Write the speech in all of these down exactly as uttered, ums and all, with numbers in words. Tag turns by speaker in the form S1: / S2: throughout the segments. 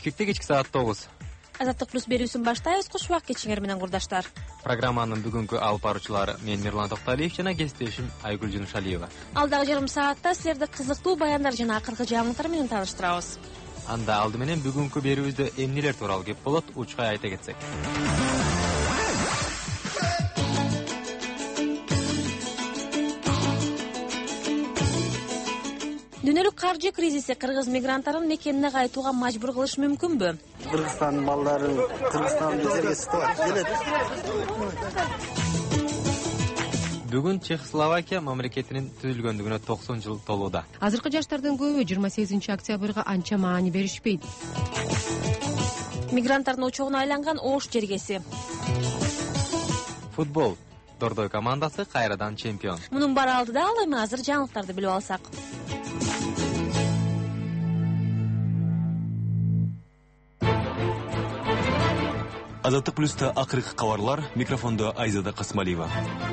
S1: Бишкекте кечки саат тогуз.
S2: Азаттык плюс берүүсүн баштайбыз. Куш убак кечиңер менен курдаштар.
S1: Программанын бүгүнкү алып баруучулары мен Мирлан Токталиев жана кесиптешим Айгүл Жунушалиева.
S2: Алдагы жарым саатта силерди кызыктуу баяндар жана акыркы жаңылыктар менен тааныштырабыз.
S1: Анда алды менен бүгүнкү берүүбүздө эмнелер тууралуу кеп болот, учкай айта кетсек.
S2: Дүйнөлүк каржы кризиси кыргыз мигранттарын мекенине кайтууга мажбур кылышы мүмкүнбү?
S3: Кыргызстандын балдарын Кыргызстан бизерге сытып келет.
S1: Бүгүн Чехословакия мамлекетинин түзүлгөндүгүнө токсон жыл толууда.
S4: Азыркы жаштардын көбү жыйырма сегизинчи октябрга анча маани беришпейт.
S2: Мигранттардын очогуна айланган Ош жергеси.
S1: Футбол. Дордой командасы кайрадан чемпион.
S2: Мунун баары алдыда, ал эми азыр жаңылыктарды билип алсак.
S5: Азаттык плюста акыркы кабарлар, микрофондо Айзада Касмалиева.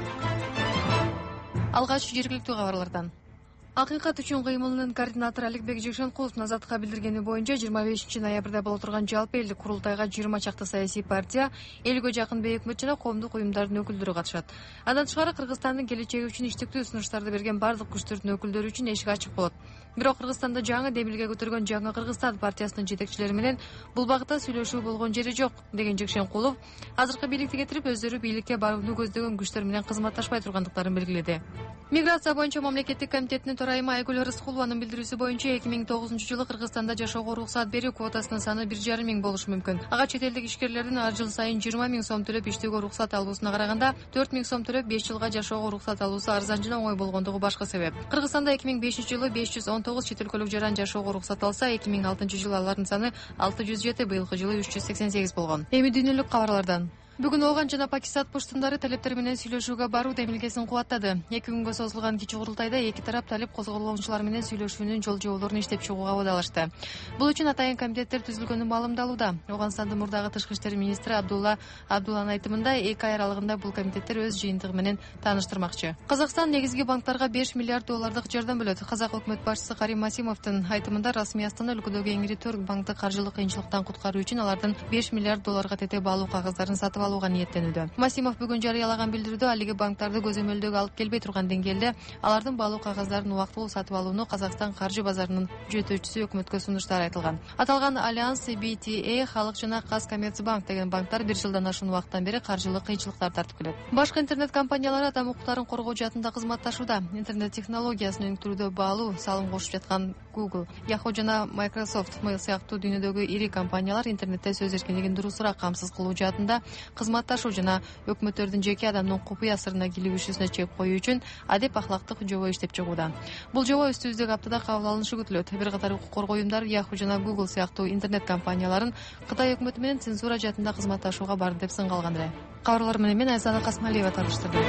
S4: Алгач жергиликтүү кабарлардан. Акыйкат үчүн кыймылынын координатору Аликбек Жекшенкуловдун Азаттыкка билдиргени боюнча жыйырма бешинчи ноябрда боло турган жалпы элдик курултайга жыйырма чакты саясий партия, элгө жакын бейөкмөт жана коомдук уюмдардын өкүлдөрү катышат. Андан тышкары Кыргызстандын келечеги үчүн иштиктүү сунуштарды берген бардык күчтөрдүн өкүлдөрү үчүн эшик ачык болот. Бирок Кыргызстанда жаңы демилге көтөргөн Жаңы Кыргызстан партиясынын жетекчилери менен бул багытта сүйлөшүү болгон жери жок, деген Жекшенкулов азыркы бийликти кетирип, өздөрү бийликке барууну көздөгөн күчтөр менен кызматташпай тургандыктарын белгиледи. Миграция боюнча мамлекеттик комитетинин төрайымы Айгүл Рыскулованын билдирүүсү боюнча эки миң тогузунчу жылы Кыргызстанда жашоого уруксаат берүү квотасынын саны бир жарым миң болушу мүмкүн. Ага чет элдик ишкерлердин ар жыл сайын жыйырма миң сом төлөп иштөөгө уруксаат алуусуна караганда төрт миң сом төлөп беш жылга жашоого уруксаат алуусу арзан жана оңой болгондугу башкы себеп. Кыргызстанда эки миң бешинчи жылы беш жүз он тогуз чет өлкөлүк жаран жашоого уруксаат алса, эки миң алтынчы жылы алардын саны алты жүз жети, быйылкы жылы үч жүз сексен сегиз болгон. Эми дүйнөлүк кабарлардан. Бүгүн Ооган жана Пакистан поштундары талептер менен сүйлөшүүгө баруу демилгесин кубаттады. Эки күнгө созулган кичи курултайда эки тарап талеп козголгончулар менен сүйлөшүүнүн жол жоболорун иштеп чыгууга убадалашты. Бул үчүн атайын комитеттер түзүлгөнү маалымдалууда. Оогандын мурдагы тышкы иштер министри Абдулла Абдулланын айтымында, эки ай аралыгында бул комитеттер өз жыйынтыгы менен тааныштырмакчы. Казакстан негизги банктарга беш миллиард доллардык жардам бөлөт. Казак өкмөт башчысы Карим Масимовдун айтымында, расмий Астана өлкөдөгү эң ири төрт банкты каржылык кыйынчылыктан куткаруу үчүн алардын беш миллиард долларга тете баалуу кагыздарын сатып алууга ниеттенүүдө. Масимов бүгүн жарыялаган билдирүүдө алиги банктарды көзөмөлдөгө алып келбей турган деңгээлде алардын баалуу кагаздарын убактылуу сатып алууну Казакстан каржы базарынын жөнөтүүчүсү өкмөткө сунуштар айтылган. Аталган Альянс, би ти эй, Халык жана Казкоммерцбанк деген банктар бир жылдан ашуун убакыттан бери каржылык кыйынчылыктар тартып келет. Башкы интернет компаниялары адам укуктарын коргоо жаатында кызматташууда. Интернет технологиясын өнүктүрүүдө баалуу салым кошуп жаткан Google, Yahoo жана Microsoft сыяктуу дүйнөдөгү ири компаниялар интернетте сөз эркиндигин дурусураак камсыз кылуу жаатында кызматташуу жана өкмөттөрдүн жеке адамдын купуя сырына кийлигишүүсүнө чек коюу үчүн адеп ахлактык жобо иштеп чыгууда. Бул жобо үстүбүздөгү аптада кабыл алынышы күтүлөт. Бир катар укук коргоо уюмдары Yahoo жана Google сыяктуу интернет компанияларын Кытай өкмөтү менен цензура жаатында кызматташууга барды деп сынгалган эле. Кабарлар менен мен Айзада Касмалиева тааныштырдым.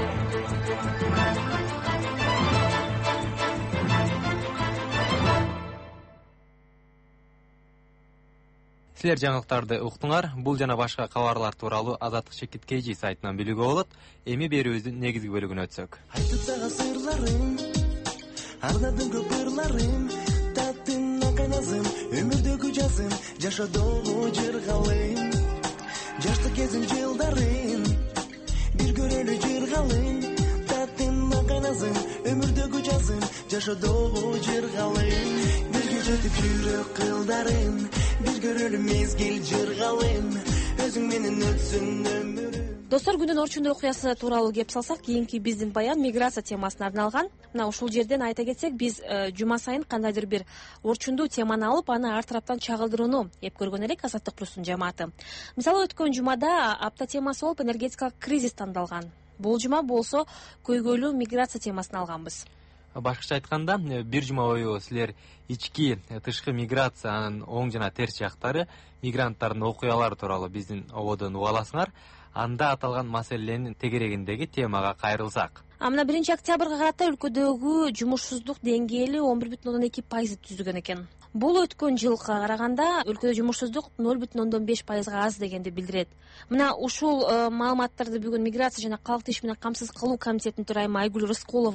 S1: Силер жаңылыктарды уктуңар. Бул жана башка кабарлар тууралуу Азаттык чекит kg сайтынан билүүгө болот. Эми берүүбүздүн негизги бөлүгүнө өтсөк.
S6: Айтып сага сырларым, ардадым көп ырларым, таттын кайназым, өмүрдөгү жазым, жашоодогу жыргалым. Жаштык кезим жылдарын, бир көрөлү жыргалым, таттын кайназым, өмүрдөгү жазым, жашоодогу жыргалым. Бирге жетип жүрөк кылдарын, бир көрөлү мезгил жыргалым, өзүң менен өтсүн өмүрүм.
S2: Достор, күнүн орчундур окуясы тууралуу кеп салсак, кийинки биздин баян миграция темасына арналган. Мына ушул жерден айта кетсек, биз жума сайын кандайдыр бир орчундуу теманы алып, аны ар тараптан чагылдырууну эп көргөн элек Азаттык плюстун жамааты. Мисалы, өткөн жумада апта темасы болуп энергетикалык кризис тандалган. Бул жума болсо көйгөйлүү миграция темасын алганбыз.
S1: Башкача айтканда, бир жума бою силер ички тышкы миграциянын оң жана терс жактары, мигранттардын окуялары тууралуу биздин ободон уга аласыңар. Анда аталган маселенин тегерегиндеги темага кайрылсак.
S2: А мына биринчи октябрга карата өлкөдөгү жумушсуздук деңгээли он бир бүтүн ондон эки пайызды түзгөн экен. Бул өткөн жылга караганда өлкөдө жумушсуздук ноль бүтүн ондон беш пайызга аз дегенди билдирет. Мына ушул маалыматтарды бүгүн миграция жана калкты иш менен камсыз кылуу комитетинин төрайымы Айгүл Рыскулова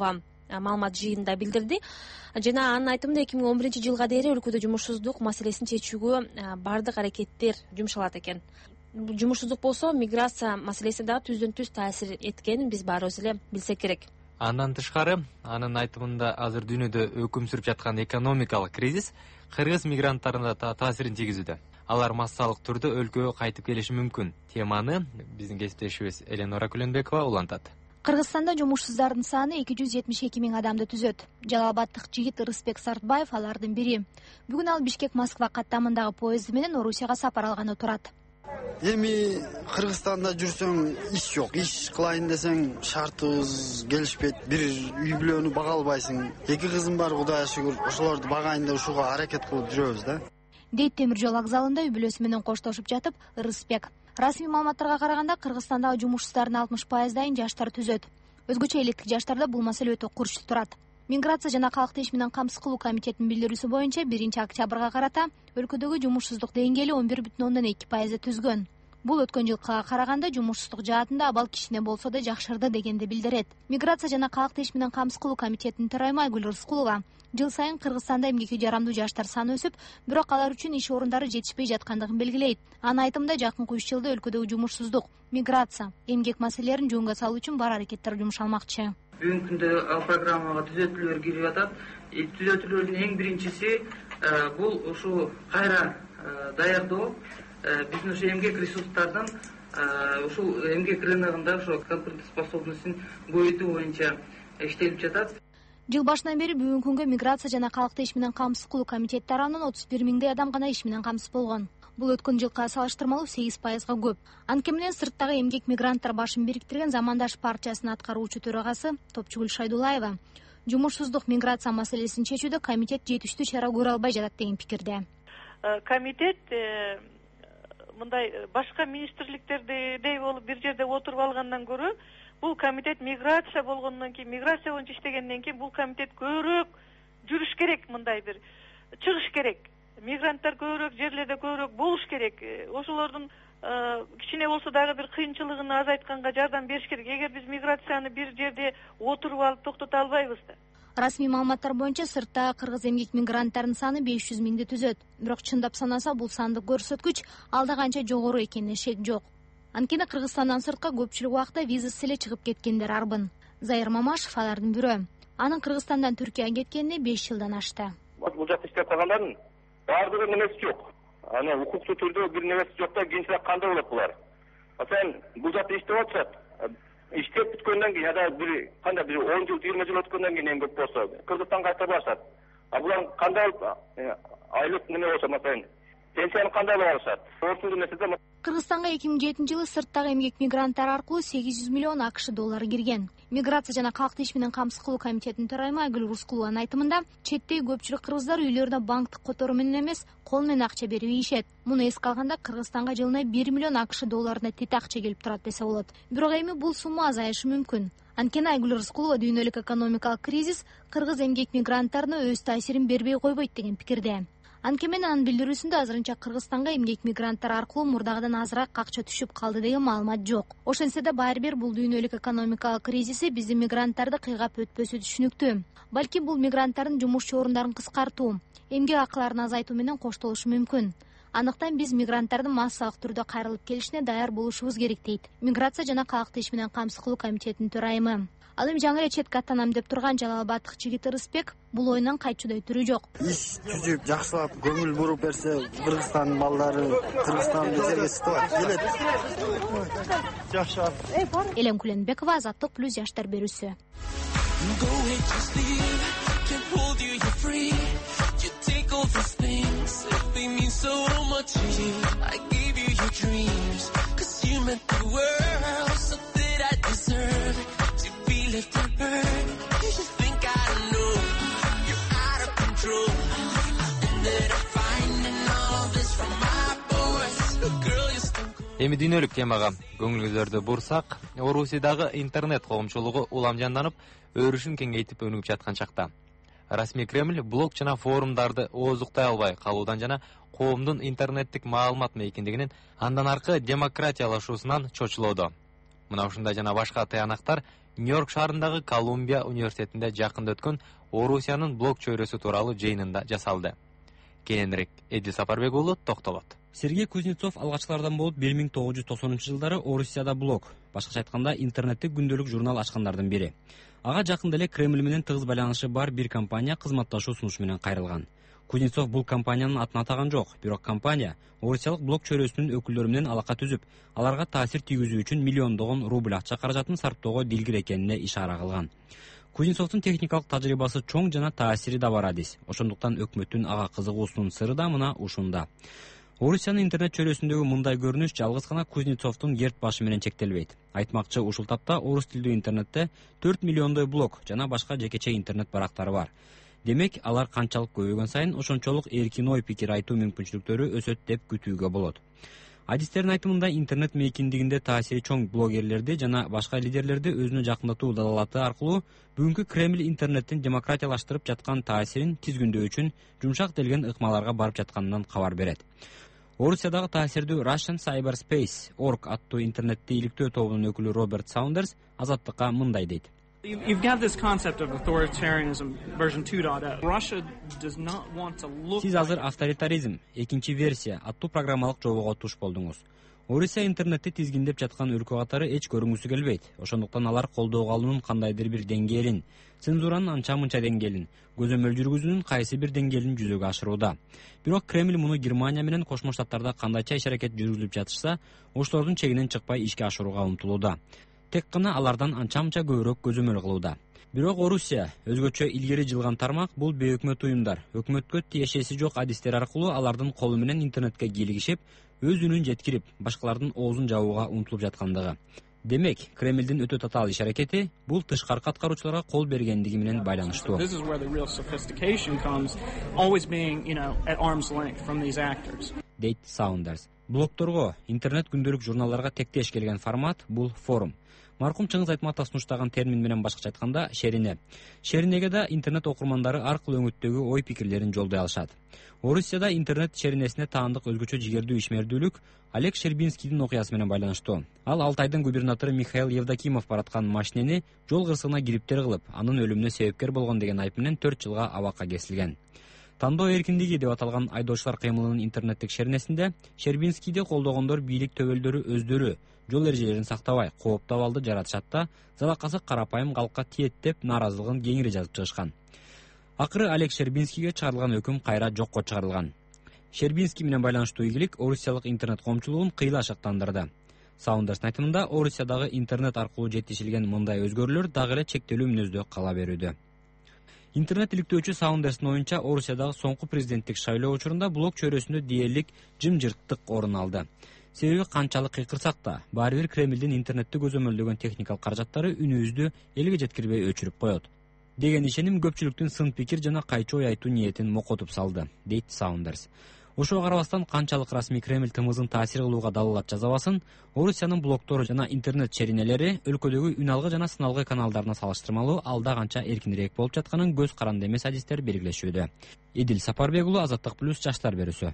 S2: маалымат жыйынында билдирди. Жана анын айтымында эки миң он биринчи жылга дейин өлкөдө жумушсуздук маселесин чечүүгө баардык аракеттер жумшалат экен. Жумушсуздук болсо миграция маселесине дагы түздөн түз таасир эткенин биз баарыбыз эле билсек керек.
S1: Андан тышкары, анын айтымында азыр дүйнөдө өкүм сүрүп жаткан экономикалык кризис кыргыз мигранттарына да таасирин тийгизүүдө. Алар массалык түрдө өлкөгө кайтып келиши мүмкүн. Теманы биздин кесиптешибиз Эленора Күлөнбекова улантат.
S7: Кыргызстанда жумушсуздардын саны эки жүз жетимиш эки миң адамды түзөт. Жалал Абадтык жигит Рыспек Сартбаев алардын бири. Бүгүн ал Бишкек-Москва каттамындагы поезд менен Орусияга сапар алганы турат.
S3: Эми Кыргызстанда жүрсөң иш жок. Иш кылайын десең шартыбыз келишпейт. Бир үй бүлөнү бага албайсың. Эки кызым бар, Кудайга шүгүр. Ошолорду багайын деп ушуга аракет кылып жүрөбүз да.
S7: Дейт темир жол вокзалында үй бүлөсү менен коштошуп жатып Рыспек. Расмий маалыматтарга караганда Кыргызстандагы жумушсуздардын алтымыш пайыздайын жаштар түзөт. Өзгөчө элиттик жаштарда бул маселе өтө курч турат. Миграция жана калкты иш менен камсыз кылуу комитетинин билдирүүсү боюнча биринчи октябрга карата өлкөдөгү жумушсуздук деңгээли он бир бүтүн ондон эки пайызды түзгөн. Бул өткөн жылкыга караганда жумушсуздук жаатында абал кичине болсо да жакшырды дегенди билдирет. Миграция жана калкты иш менен камсыз кылуу комитетинин төрайымы Айгүл Рыскулова жыл сайын Кыргызстанда эмгекке жарамдуу жаштар саны өсүп, бирок алар үчүн иш орундары жетишпей жаткандыгын белгилейт. Анын айтымында жакынкы үч жылда өлкөдөгү жумушсуздук, миграция, эмгек маселелерин жөнгө салуу үчүн бар аракеттер жумшалмакчы.
S8: Бүгүнкү күндө ал программага түзөтүүлөр кирип атат. Түзөтүүлөрдүн эң биринчиси бул ушу кайра даярдоо. Биздин ушу эмгек ресурстардын ушул эмгек рыногунда ошо конкурентоспособностун көбөйтүү боюнча иштелип жатат.
S7: Жыл башынан бери бүгүнкү күнгө миграция жана калкты иш менен камсыз кылуу комитети тарабынан отуз бир миңдей адам гана иш менен камсыз болгон. Бул өткөн жылкыга салыштырмалуу сегиз пайызга көп. Анткени менен сырттагы эмгек мигранттар башын бириктирген Замандаш партиясынын аткаруучу төрагасы Топчугүл Шайдулаева жумушсуздук миграция маселесин чечүүдө комитет жетиштүү чара көрө албай жатат деген пикирде.
S9: Комитет мындай башка министрликтердей болуп бир жерде отуруп алгандан көрө бул комитет миграция болгондон кийин, миграция боюнча иштегенден кийин бул комитет көбүрөөк жүрүш керек, мындай бир чыгыш керек. Мигранттар көбүрөөк жерлерде көбүрөөк болуш керек. Ошолордун кичине болсо дагы бир кыйынчылыгын азайтканга жардам бериш керек. Эгер биз миграцияны бир жерде отуруп алып токтото албайбыз да.
S7: Расмий маалыматтар боюнча сырттагы кыргыз эмгек мигранттарынын саны беш жүз миңди түзөт. Бирок чындап санаса бул сандык көрсөткүч алда канча жогору экенине шек жок. Анткени Кыргызстандан сыртка көпчүлүк убакта визасыз эле чыгып кеткендер арбын. Зайыр Мамашев алардын бирөө. Анын Кыргызстандан Түркияга кеткенине беш жылдан ашты.
S10: Бул жакта иштеп калгандардын баардыгынын немеси жок. Аны укуктуу түрдө бир немеси жок да кийинчерээк кандай болот булар? Асен бул жакта иштеп атышат. Иштеп бүткөндөн кийин ада бир кандай бир он жыл жыйырма жыл өткөндөн кийин эң көп болсо Кыргызстанга кайтып барышат. А булар кандай айлык неме болсо маселен пенсияны кандай алып алышат? Ортундуу нерседе
S7: Кыргызстанга эки миң жетинчи жылы сырттагы эмгек мигранттар аркылуу сегиз жүз миллион акш доллары кирген. Миграция жана калкты иш менен камсыз кылуу комитетинин төрайымы Айгүл Рыскулованын айтымында четтеги көпчүлүк кыргыздар үйлөрүнө банктык котору менен эмес, кол менен акча берип ийишет. Муну эске алганда Кыргызстанга жылына бир миллион акш долларына тет акча келип турат десе болот. Бирок эми бул сумма азайышы мүмкүн. Анткени Айгүл Рыскулова дүйнөлүк экономикалык кризис кыргыз эмгек мигранттарына өз таасирин бербей койбойт деген пикирде. Анткени менен анын билдирүүсүндө азырынча Кыргызстанга эмгек мигранттар аркылуу мурдагыдан азыраак акча түшүп калды деген маалымат жок. Ошентсе да баары бир бул дүйнөлүк экономикалык кризиси биздин мигранттарды кыйгап өтпөсү түшүнүктүү. Балки бул мигранттардын жумушчу орундарын кыскартуу, эмгек акыларын азайтуу менен коштолушу мүмкүн. Андыктан биз мигранттардын массалык түрдө кайрылып келишине даяр болушубуз керек дейт Миграция жана калкты иш менен камсыз кылуу комитетинин төрайымы. Ал эми жаңы эле четке аттанам деп турган Жалал Абадтык жигит Рыспек бул оюнан кайтчудай түрү жок.
S3: Иш түзүп, жакшылап көңүл буруп берсе, Кыргызстандын балдары Кыргызстанды жерге сытып келет. Жакшы.
S7: Элем Күлөнбекова, Азаттык плюс жаштар берүүсү.
S1: Эми дүйнөлүк темага көңүлүңүздөрдү бурсак, Орусиядагы интернет коомчулугу улам жанданып, өрүшүн кеңейтип өнүгүп жаткан чакта. Расмий Кремль блог жана форумдарды оозуктай албай калуудан жана коомдун интернеттик маалымат мейкиндигинин андан аркы демократиялашуусунан чочулоодо. Мына ушундай жана башка таянактар Нью-Йорк шаарындагы Колумбия университетинде жакында өткөн Орусиянын блок чөйрөсү тууралуу жыйынында жасалды. Кийинирээк Эдил Сапарбек уулу токтолот.
S11: Сергей Кузнецов алгачкылардан болуп бир миң тогуз жүз токсонунчу жылдары Орусияда блог, башкача айтканда интернеттик күндөлүк журнал ачкандардын бири. Ага жакында эле Кремль менен тыгыз байланышы бар бир компания кызматташуу сунушу менен кайрылган. Кузнецов бул компаниянын атын атаган жок, бирок компания орусиялык блок чөйрөсүнүн өкүлдөрү менен алака түзүп, аларга таасир тийгизүү үчүн миллиондогон рубль акча каражатын сарптоого дилгир экенине ишара кылган. Кузнецовдун техникалык тажрыйбасы чоң жана таасири да бар адис. Ошондуктан өкмөттүн ага кызыгуусунун сыры да мына ушунда. Орусиянын интернет чөйрөсүндөгү мындай көрүнүш жалгыз гана Кузнецовдун эрт башы менен чектелбейт. Айтмакчы, ушул тапта орус тилдүү интернетте төрт миллиондой блог жана башка жекече интернет барактары бар. Демек, алар канчалык көбөйгөн сайын ошончолук эркин ой пикир айтуу мүмкүнчүлүктөрү өсөт деп күтүүгө болот. Адистердин айтымында интернет мейкиндигинде таасири чоң блогерлерди жана башка лидерлерди өзүнө жакындатуу далалаты аркылуу бүгүнкү Кремль интернеттин демократиялаштырып жаткан таасирин тизгүндөө үчүн жумшак делген ыкмаларга барып жатканынан кабар берет. Орусиядагы таасирдүү Russian Cyberspace Org аттуу интернетти иликтөө тобунун өкүлү Роберт Саундерс Азаттыкка мындай дейт.
S12: You've got this concept of authoritarianism version two point oh. Russia does not want to look.
S11: Сиз азыр авторитаризм экинчи версия аттуу программалык жобого туш болдуңуз. Орусия интернетти тизгиндеп жаткан өлкө катары эч көрүнгүсү келбейт. Ошондуктан алар колдоого алуунун кандайдыр бир деңгээлин, цензуранын анча-мынча деңгээлин, көзөмөл жүргүзүүнүн кайсы бир деңгээлин жүзөгө ашырууда. Бирок Кремль муну Германия менен Кошмо Штаттарда кандайча иш-аракет жүргүзүлүп жатышса, ошолордун чегинен чыкпай ишке ашырууга умтулууда. Тек гана алардан анча-мынча көбүрөөк көзөмөл кылууда. Бирок Орусия өзгөчө илгери жылган тармак бул бейөкмөт уюмдар, өкмөткө тиешеси жок адистер аркылуу алардын колу менен интернетке кийлигишип, өз үнүн жеткирип, башкалардын оозун жабууга умтулуп жаткандыгы. Демек, Кремлдин өтө татаал иш-аракети бул тышкаркы аткаруучуларга кол бергендиги менен байланыштуу. Дейт Саундерс. Блогторго, интернет күндөлүк журналдарга тектеш келген формат бул форум. Маркум Чыңгыз Айтматов сунуштаган термин менен башкача айтканда шерине. Шеринеге да интернет окурмандары аркылуу өңүттөгү ой пикирлерин жолдой алышат. Орусияда интернет шеринесине таандык өзгөчө жигердүү ишмердүүлүк Олег Щербинскийдин окуясы менен байланыштуу. Ал Алтайдын губернатору Михаил Евдокимов бараткан машинени жол кырсыгына кириптер кылып, анын өлүмүнө себепкер болгон деген айып менен төрт жылга абакка кесилген. Тандоо эркиндиги деп аталган айдоочулар кыймылынын интернеттик шеринесинде Щербинскийди колдогондор бийлик төбөлдөрү өздөрү жол эрежелерин сактабай, кооптуу абалды жаратышат да, залакасы карапайым калкка тиет деп нааразылыгын кеңири жазып чыгышкан. Акыры Олег Щербинскийге чыгарылган өкүм кайра жокко чыгарылган. Щербинский менен байланыштуу ийгилик орусиялык интернет коомчулугун кыйла шактандырды. Саундерстин айтымында Орусиядагы интернет аркылуу жетишилген мындай өзгөрүүлөр дагы эле чектелүү мүнөздө кала берүүдө. Интернет иликтөөчү Саундерстин оюнча Орусиядагы соңку президенттик шайлоо учурунда блог чөйрөсүндө дээрлик жымжырттык орун алды. Себеби канчалык кыйкырсак да, баары бир Кремлдин интернетти көзөмөлдөгөн техникалык каражаттары үнүбүздү элге жеткирбей өчүрүп коет деген ишеним көпчүлүктүн сын пикир жана кайчы ой айтуу ниетин мокотуп салды, дейт Саундерс. Ошого карабастан канчалык расмий Кремль тымызын таасир кылууга далалат жазабасын, Орусиянын блогтору жана интернет шеринелери өлкөдөгү үн алгы жана сыналгы каналдарына салыштырмалуу алда канча эркинирээк болуп жатканын көз каранды эмес адистер белгилешүүдө. Эдил Сапарбек уулу, Азаттык плюс, жаштар берүүсү.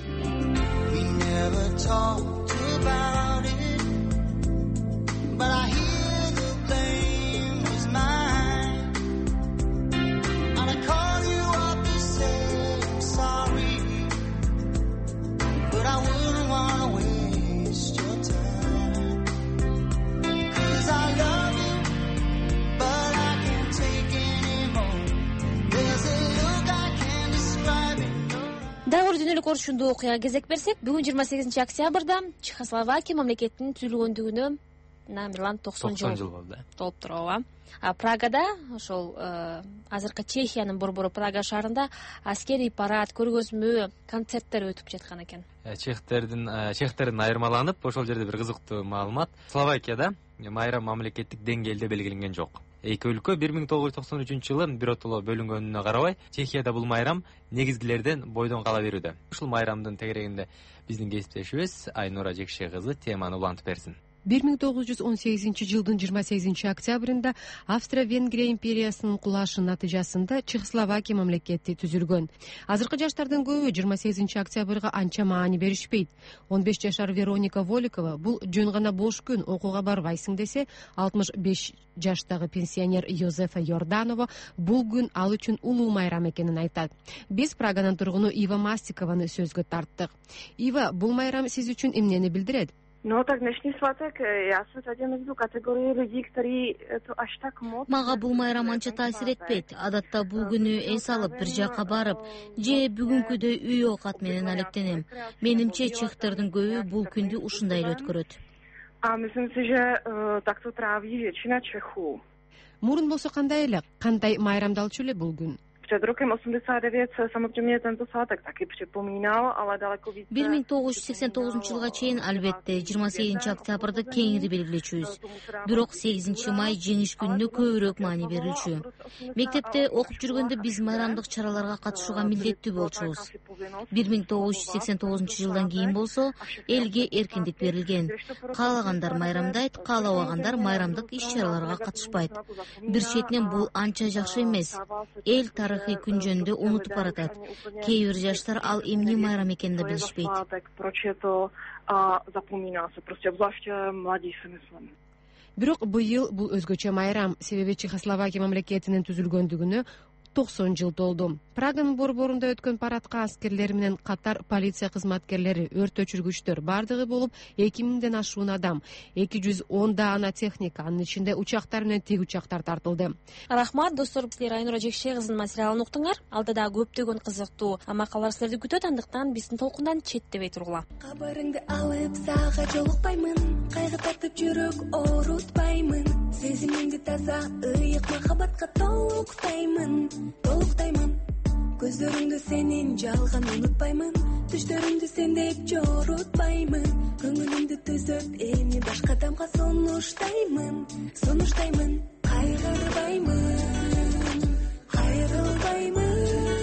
S2: Дагы дүйнөлүк орчундуу окуяга кезек берсек, бүгүн жыйырма сегизинчи октябрда Чехословакия мамлекетинин түзүлгөндүгүнө Мирлан токсон жыл толуп туруп. А Прагада, ошол азыркы Чехиянын борбору Прага шаарында аскерий парад, көргөзмө, концерттер өтүп жаткан экен.
S1: Чехтердин чехтердин айырмаланып, ошол жерде бир кызыктуу маалымат. Словакияда майрам мамлекеттик деңгээлде белгиленген жок. Эки өлкө бир миң тогуз жүз токсон үчүнчү жылы биротоло бөлүнгөнүнө карабай, Чехияда бул майрам негизгилерден бойдон кала берүүдө. Ушул майрамдын тегерегинде биздин кесиптешибиз Айнура Жекше кызы теманы улантып берсин.
S13: бир миң тогуз жүз он сегизинчи жылдын жыйырма сегизинчи октябрында Австро-Венгрия империясынын кулашы натыйжасында Чехословакия мамлекети түзүлгөн. Азыркы жаштардын көбү жыйырма сегизинчи октябрга анча маани беришпейт. он беш жашар Вероника Воликова бул жөн гана бош күн, окууга барбайсың десе, алтымыш беш жаштагы пенсионер Йозефа Йорданова бул күн ал үчүн улуу майрам экенин айтат. Биз Праганын тургуну Ива Мастикованы сөзгө тарттык. Ива, бул майрам сиз үчүн эмнени билдирет?
S14: No tak dnešní svátek, já jsem řadě mezi tu kategorii lidí, který to až tak moc...
S15: Мага бул майрам анча таасир этпейт. Адатта бул күнү эс алып бир жакка барып, же бүгүнкүдөй үй оокат менен алектенем. Менимче чехтердин көбү бул күндү ушундай эле өткөрөт.
S14: A myslím si, že uh, tak to tráví většina Čechů.
S13: Мурун болсо кандай эле, кандай майрамдалчу эле бул күн?
S14: Před rokem osmdesát devět se samozřejmě tento svátek taky připomínal, ale daleko více...
S15: бир миң тогуз жүз сексен тогузунчу жылга чейин албетте жыйырма сегизинчи октябрды кеңири белгилечүбүз. Бирок сегизинчи май жеңиш күнүнө көбүрөөк маани берилчү. Мектепте окуп жүргөндө биз майрамдык чараларга катышууга милдеттүү болчубуз. бир миң тогуз жүз сексен тогузунчу жылдан кийин болсо элге эркиндик берилген. Каалагандар майрамдайт, каалабагандар майрамдык иш-чараларга катышпайт. Бир четинен бул анча жакшы эмес. Эл тарыхый күн жөнүндө унутуп баратат. Кээ бир жаштар ал эмне майрам экенин да билишпейт.
S13: Бирок быйыл бул өзгөчө майрам, себеби Чехословакия мамлекетинин түзүлгөндүгүнө токсон жыл толду. Праганын борборунда өткөн парадка аскерлер менен катар полиция кызматкерлери, өрт өчүргүчтөр бардыгы болуп эки миңден ашуун адам, эки жүз он даана техника, анын ичинде учактар менен тик учактар тартылды.
S2: Рахмат, достор, силер Айнура Жекше кызынын материалын уктуңар. Алда дагы көптөгөн кызыктуу макалалар силерди күтөт, андыктан биздин толкундан четтебей тургула.
S16: Кабарыңды алып сага жолукпаймын, кайгы тартып жүрөк оорутпаймын, сезимиңди таза ыйык махабатка толуктаймын, толуктаймын. Көздөрүңдү сенин жалган унутпаймын, түштөрүңдү сендеп жорутпаймын, көңүлүмдү түзөт эми башка адамга сунуштаймын, сунуштаймын. Кайгырбаймын, кайрылбаймын.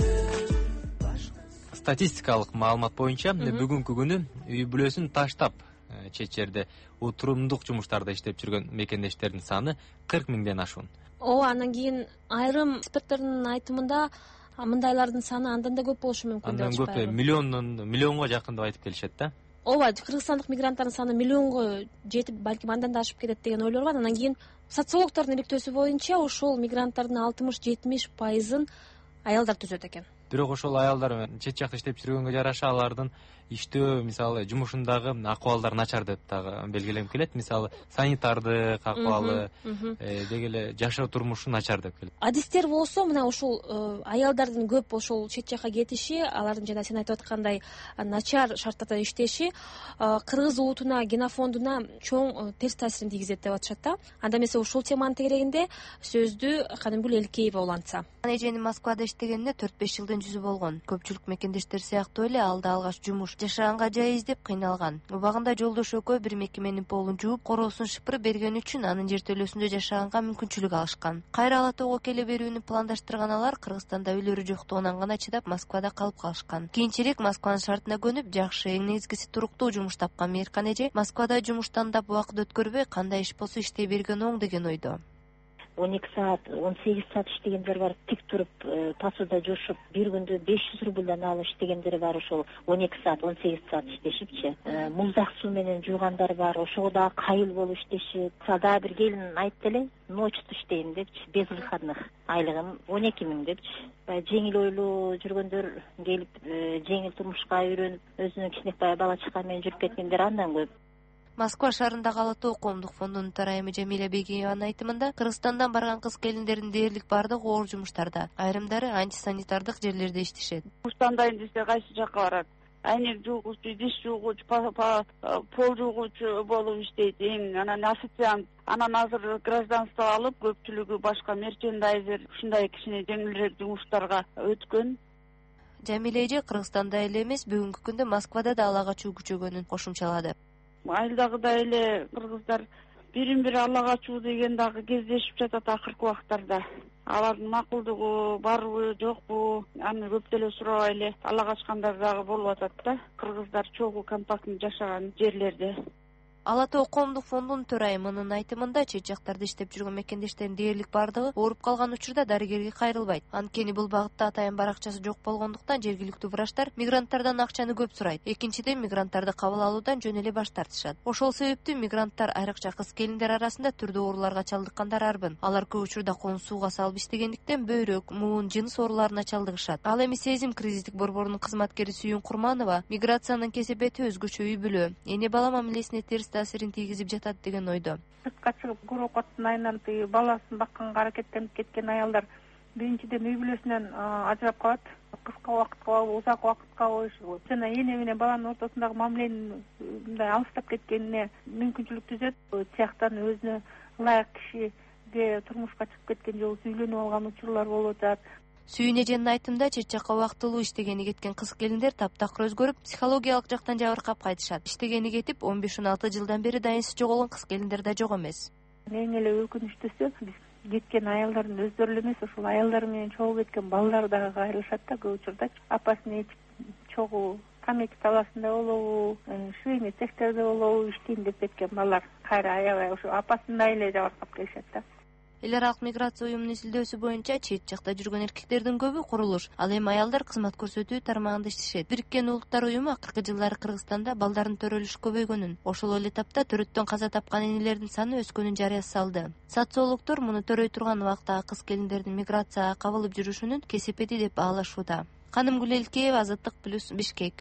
S1: Статистикалык маалымат боюнча бүгүнкү күнү үй бүлөсүн таштап чет жерде отурумдук жумуштарда иштеп жүргөн мекендештердин саны кырк миңден ашуун.
S2: Ооба, андан кийин айрым эксперттердин айтымында мындайлардын саны андан да көп болушу мүмкүн деп
S1: айтышпайбы? Андан көп, миллиондон миллионго жакын деп айтып келишет да.
S2: Ооба, кыргызстандык мигранттардын саны миллионго жетип, балким андан да ашып кетет деген ойлор бар. Андан кийин социологдордун иликтөөсү боюнча ушул мигранттардын алтымыш жетимиш пайызын аялдар түзөт экен.
S1: Бирок ошол аялдар чет жакта иштеп жүргөнгө жараша алардын иштөө, мисалы жумушундагы акыбалдар начар деп дагы белгиленип келет. Мисалы санитардык акыбалы, деги эле жашоо турмушу начар деп келет.
S2: Адистер болсо мына ушул аялдардын көп ошол чет жакка кетиши, алардын жана сен айтып аткандай начар шарттарда иштеши кыргыз улутуна, генофондуна чоң терс таасирин тийгизет деп атышат да. Анда эмесе ушул теманын тегерегинде сөздү Кадымгүл Элкеева улантса.
S17: Эжени Москвада иштегенине төрт беш жылдын жүзү болгон. Көпчүлүк мекендештер сыяктуу эле алда алгач жумуш жашаганга жай издеп кыйналган. Убагында жолдош экөө бир мекеменин полун жууп, короосун шыпырып бергени үчүн анын жертөлөсүндө жашаганга мүмкүнчүлүк алышкан. Кайра Ала Тоого келе берүүнү пландаштырган алар Кыргызстанда үйлөрү жоктугунан гана чыдап Москвада калып калышкан. Кийинчерээк Москванын шартына көнүп, жакшы, эң негизгиси туруктуу жумуш тапкан Мейиркан эже Москвада жумуштан да убакыт өткөрбөй, кандай иш болсо иштей берген оң деген ойдо.
S18: он эки саат, он сегиз саат иштегендер бар, тик туруп пасуда жушуп, бир күндө беш жүз рубльдан алып иштегендер бар, ошол он эки саат, он сегиз саат иштешипчи. Муздак суу менен жуугандар бар, ошого да кайыл болуп иштешип. Сада бир келин айтты эле, ночью иштейм депчи, без выходных. Айлыгым он эки миң депчи. Жеңил ойлуу жүргөндөр келип, жеңил турмушка үйрөнүп, өзүнүн кичинекей бала чака менен жүрүп кеткендер андан көп.
S17: Москва шаарындагы Ала Тоо коомдук фондунун тарайымы Жамиля Бегиеванын айтымында, Кыргызстандан барган кыз келиндердин дээрлик бардыгы оор жумуштарда, айрымдары антисанитардык жерлерде иштешет.
S19: Жумуштан десе кайсы жакка барат? Айнек жуугучу, диш жуугучу, пол жуугучу болуп иштейт, анан официант. Анан азыр гражданство алып, көпчүлүгү башка мерчендайзер, ушундай кичине жеңилирээк жумуштарга өткөн.
S17: Жамиля эже Кыргызстанда эле эмес, бүгүнкү күндө Москвада да алага чуу күчөгөнүн кошумчалады.
S19: Айылдагыдай эле кыргыздар бирин бири алага чуу деген дагы кездешип жатат акыркы убактарда. Алардын макулдугу барбы, жокпу, аны көп деле сурабай эле ала качкандар дагы болуп атат да. Кыргыздар чогуу компактный жашаган жерлерде.
S17: Ала Тоо коомдук фондунун төрайымынын айтымында чет жактарда иштеп жүргөн мекендештердин дээрлик бардыгы ооруп калган учурда дарыгерге кайрылбайт. Анткени бул багытта атайын баракчасы жок болгондуктан жергиликтүү врачтар мигранттардан акчаны көп сурайт. Экинчиден, мигранттарды кабыл алуудан жөн эле баш тартышат. Ошол себептүү мигранттар айрыкча кыз-келиндер арасында түрдүү ооруларга чалдыккандар арбын. Алар көп учурда кону сууга салып иштегендиктен бөйрөк, муун, жыныс ооруларына чалдыгышат. Ал эми Сезим кризистик борборунун кызматкери Сүйүн Курманова миграциянын кесепети өзгөчө үй бүлө, эне бала мамилесине терс таасирин тийгизип жатат деген ойдо.
S20: Сыртка чыгып курокоттун айланып баласын бакканга аракеттенип кеткен аялдар биринчиден үй бүлөсүнөн ажырап калат. Кыска убакытка, узак убакытка болушу жана эне менен баланын ортосундагы мамиленин мындай алыстап кеткенине мүмкүнчүлүк түзөт. Тияктан өзүнө ылайык кишиге турмушка чыгып кеткен же болбосо үйлөнүп алган учурлар болуп атат.
S17: Сүйүн эженин айтымында чет жакка убактылуу иштегени кеткен кыз-келиндер таптакыр өзгөрүп, психологиялык жактан жабыркап кайтышат. Иштегени кетип, он беш он алты жылдан бери дайынсыз жоголгон кыз-келиндер да жок эмес.
S20: Эң эле өкүнүчтүүсү биз кеткен аялдардын өздөрү эле эмес, ошол аялдар менен чогуу кеткен балдар дагы кайрылышат да көп учурда. Апасын чогуу тамеки таласында болобу, швейный цехтерде болобу иштейм деп кеткен балдар кайра аябай ошо апасындай эле жабыркап келишет да.
S17: Эл аралык миграция уюмунун изилдөөсү боюнча чет жакта жүргөн эркектердин көбү курулуш, ал эми аялдар кызмат көрсөтүү тармагында иштешет. Бириккен Улуттар уюму акыркы жылдары Кыргызстанда балдардын төрөлүшү көбөйгөнүн, ошол эле тапта төрөттөн каза тапкан энелердин саны өскөнүн жарыя салды. Социологдор муну төрөй турган убакта кыз-келиндердин миграцияга кабылып жүрүшүнүн кесепети деп баалашууда. Канымгүл Элкеева, Азаттык плюс, Бишкек.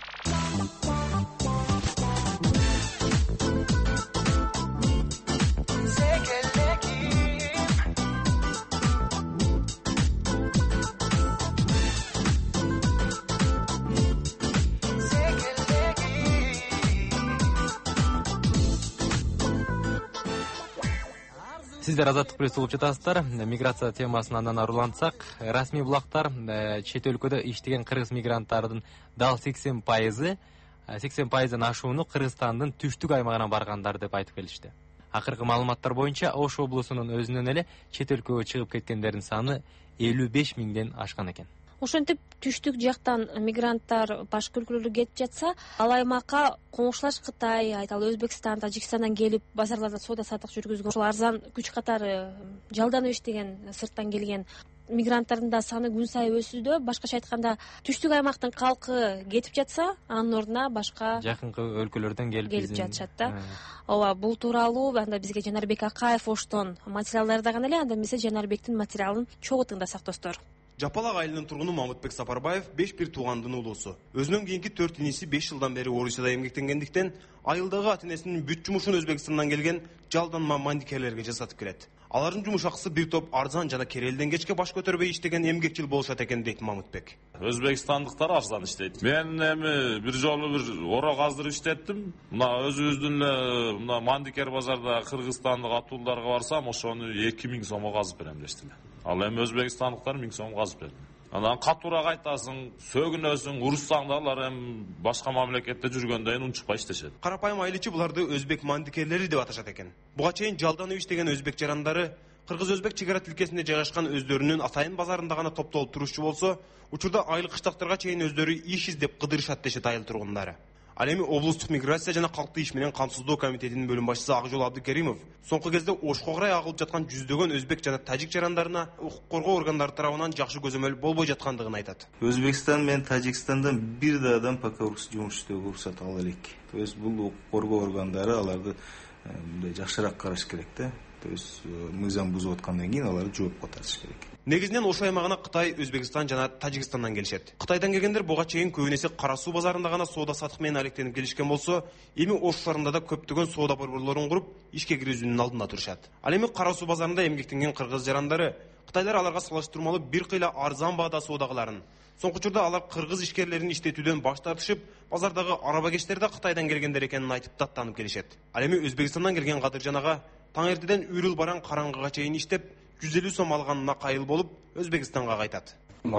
S1: Сиздер Азаттык плюс угуп жатасыздар. Миграция темасынан андан ары улантсак, расмий булактар чет өлкөдө иштеген кыргыз мигранттардын дал сексен пайызы сексен пайыздан ашууну Кыргызстандын түштүк аймагына баргандар деп айтып келишти. Акыркы маалыматтар боюнча Ош облусунун өзүнөн эле чет өлкөгө чыгып кеткендердин саны элүү беш миңден ашкан экен.
S2: Ошентип түштүк жактан мигранттар башка өлкөлөргө кетип жатса, ал аймакка коңшулаш Кытай, айталы Өзбекстан, Тажикстандан келип базарларда соода саттык жүргүзгөн, ошол арзан күч катары жалданып иштеген сырттан келген мигранттардын да саны күн сайын өсүүдө. Башкача айтканда, түштүк аймактын калкы кетип жатса, анын ордуна башка
S1: жакынкы өлкөлөрдөн келип
S2: келип жатышат да. Ооба, бул тууралуу анда бизге Жанарбек Акаев Оштон материалдар дагы эле, анда эмесе Жанарбектин материалын чогуу тыңдасак достор.
S21: Жапалак айылынын тургуну Мамытбек Сапарбаев беш бир туугандын улуусу. Өзүнөн кийинки төрт иниси беш жылдан бери Орусияда эмгектенгендиктен, айылдагы ата-энесинин бүт жумушун Өзбекстандан келген жалданма мандикерлерге жасатып келет. Алардын жумуш акысы бир топ арзан жана керелден кечке баш көтөрбөй иштеген эмгекчил болушат экен дейт Мамытбек.
S22: Өзбекстандыктар арзан иштейт. Мен эми бир жолу бир оро каздырып иштеттим. Мына өзүбүздүн эле мына мандикер базарда кыргызстандык атуулдарга барсам, ошону эки миң сомго казып берем дештилер. Ал эми өзбекстандыктар миң сом казып берди. Анан катуура кайтасың, сөгүнөсүң, уруссаң да алар эми башка мамлекетте жүргөндөн унчукпай иштешет.
S21: Карапайым айылчы буларды өзбек мандикерлери деп аташат экен. Буга чейин жалданып иштеген өзбек жарандары кыргыз-өзбек чегара тилкесинде жайгашкан өздөрүнүн атайын базарында гана топтолуп турушчу болсо, учурда айыл кыштактарга чейин өздөрү иш издеп кыдырышат дешет айыл тургундары. Ал эми облустук миграция жана калкты иш менен камсыздоо комитетинин бөлүм башчысы Акжол Абдыкеримов соңку кезде Ошко карай агылып жаткан жүздөгөн өзбек жана тажик жарандарына укук коргоо органдары тарабынан жакшы көзөмөл болбой жаткандыгын айтат.
S23: Өзбекстан менен Тажикстандан бир да адам пока жумуш иштөөгө уруксат ала элек. То есть бул укук коргоо органдары аларды мындай жакшыраак караш керек да. То есть мыйзам бузуп аткандан кийин аларды жоопко тартыш керек.
S21: Негизинен Ош аймагына Кытай, Өзбекстан жана Тажикстандан келишет. Кытайдан келгендер буга чейин көбүнесе Кара суу базарында гана соода сатык менен алектенип келишкен болсо, эми Ош шаарында да көптөгөн соода борборлорун куруп, ишке кирүүнүн алдында турушат. Ал эми Кара суу базарында эмгектенген кыргыз жарандары Кытайлар аларга салыштырмалуу бир кыйла арзан баада соода кыларын. Соңку учурда алар кыргыз ишкерлерин иштетүүдөн баш тартышып, базардагы арабакештер да Кытайдан келгендер экенин айтып даттанып келишет. Ал эми Өзбекстандан келген Кадыржан ага таң эртеден үрүл бараң караңгыга чейин иштеп, жүз элүү сом алганына кайыл болуп, Өзбекстанга кайтат.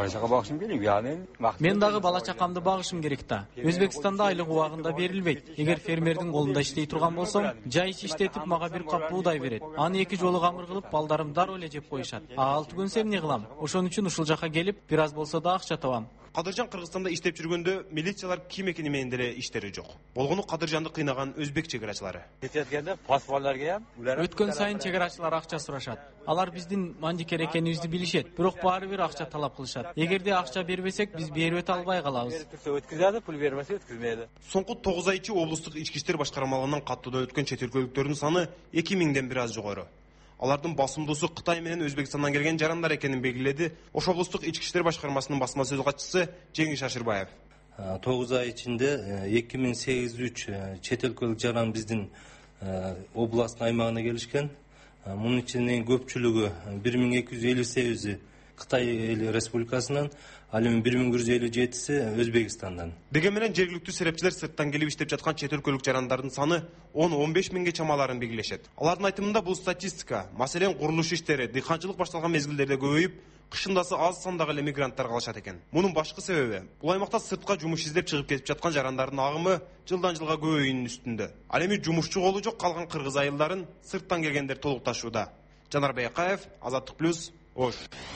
S24: Мен дагы бала чакамды багышым керек да. Өзбекстанда айлык убагында берилбейт. Эгер фермердин колунда иштей турган болсом, жай ич иштетип мага бир кап буудай берет. Аны эки жолу камыр кылып, балдарым дароо эле жеп коюшат. А алты күнсем эмне кылам? Ошон үчүн ушул жака келип, бир аз болсо да акча табам.
S21: Кадыржан Кыргызстанда иштеп жүргөндө милициялар ким экени менен деле иштери жок. Болгону Кадыржанды кыйнаган өзбек чек-арачылары.
S4: Кететкенде паспортларга ham
S24: өткөн сайын чек-арачылар акча сурашат. Алар биздин мандикер экенибизди билишет, бирок баары бир акча талап кылышат. Эгерде акча бербесек, биз берип албай калабыз.
S4: Өткүзөдү, пул бермесе өткүзмөйдү.
S21: Соңку тогуз ай ичи облустук ички иштер башкармалыгынан каттоодо өткөн чет өлкөлүктөрдүн саны эки миңден бир аз жогору. Алардын басымдуусу Кытай менен Өзбекстандан келген жарандар экенин белгиледи Ош облустук ички иштер башкармасынын басма сөз катчысы Жеңиш Ашырбаев.
S5: тогуз ай ичинде эки миң сегиз жүз үч чет өлкөлүк жаран биздин областтын аймагына келишкен. Мунун ичинен көпчүлүгү бир миң эки жүз элүү сегизи Кытай Республикасынан, ал эми бир миң бир жүз элүү жетиси Өзбекстандан.
S21: Деген менен жергиликтүү серепчилер сырттан келип иштеп жаткан чет өлкөлүк жарандардын саны он он беш миңге чамаларын белгилешет. Алардын айтымында бул статистика, маселен курулуш иштери, дыйканчылык башталган мезгилдерде көбөйүп, кышындасы аз сандагы эле мигранттар калышат экен. Мунун башкы себеби бул аймакта сыртка жумуш издеп чыгып кетип жаткан жарандардын агымы жылдан жылга көбөйүүнүн үстүндө. Ал эми жумушчу колу жок калган кыргыз айылдарын сырттан келгендер толукташууда. Жанар Байкаев, Азаттык плюс, Ош.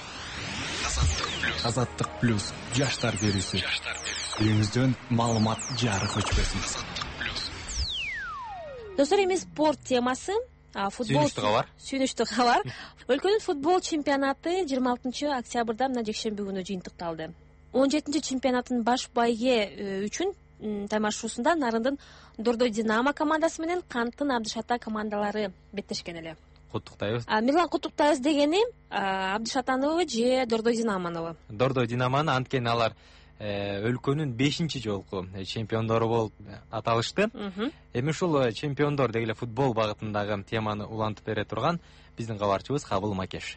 S6: Азаттык плюс жаштар берүүсү. Үйүңүздөн маалымат жарык өчпөсүн.
S2: Достор, эми спорт темасы. Футбол
S1: сүйүнүчтүү кабар.
S2: Сүйүнүчтүү кабар. Өлкөнүн футбол чемпионаты жыйырма алтынчы октябрда мына жекшемби күнү жыйынтыкталды. он жетинчи чемпионаттын баш байге үчүн таймашуусунда Нарындын Дордой Динамо командасы менен Канттын Абдышата командалары беттешкен эле.
S1: Куттуктайбыз.
S2: Милан куттуктайбыз дегени Абдышатанову же Дордой Динамонову?
S1: Дордой Динамону, анткени алар өлкөнүн бешинчи жолку чемпиондору болуп аталышты. Эми ушул чемпиондор деги эле футбол багытындагы теманы улантып бере турган биздин кабарчыбыз Кабыл Макеш.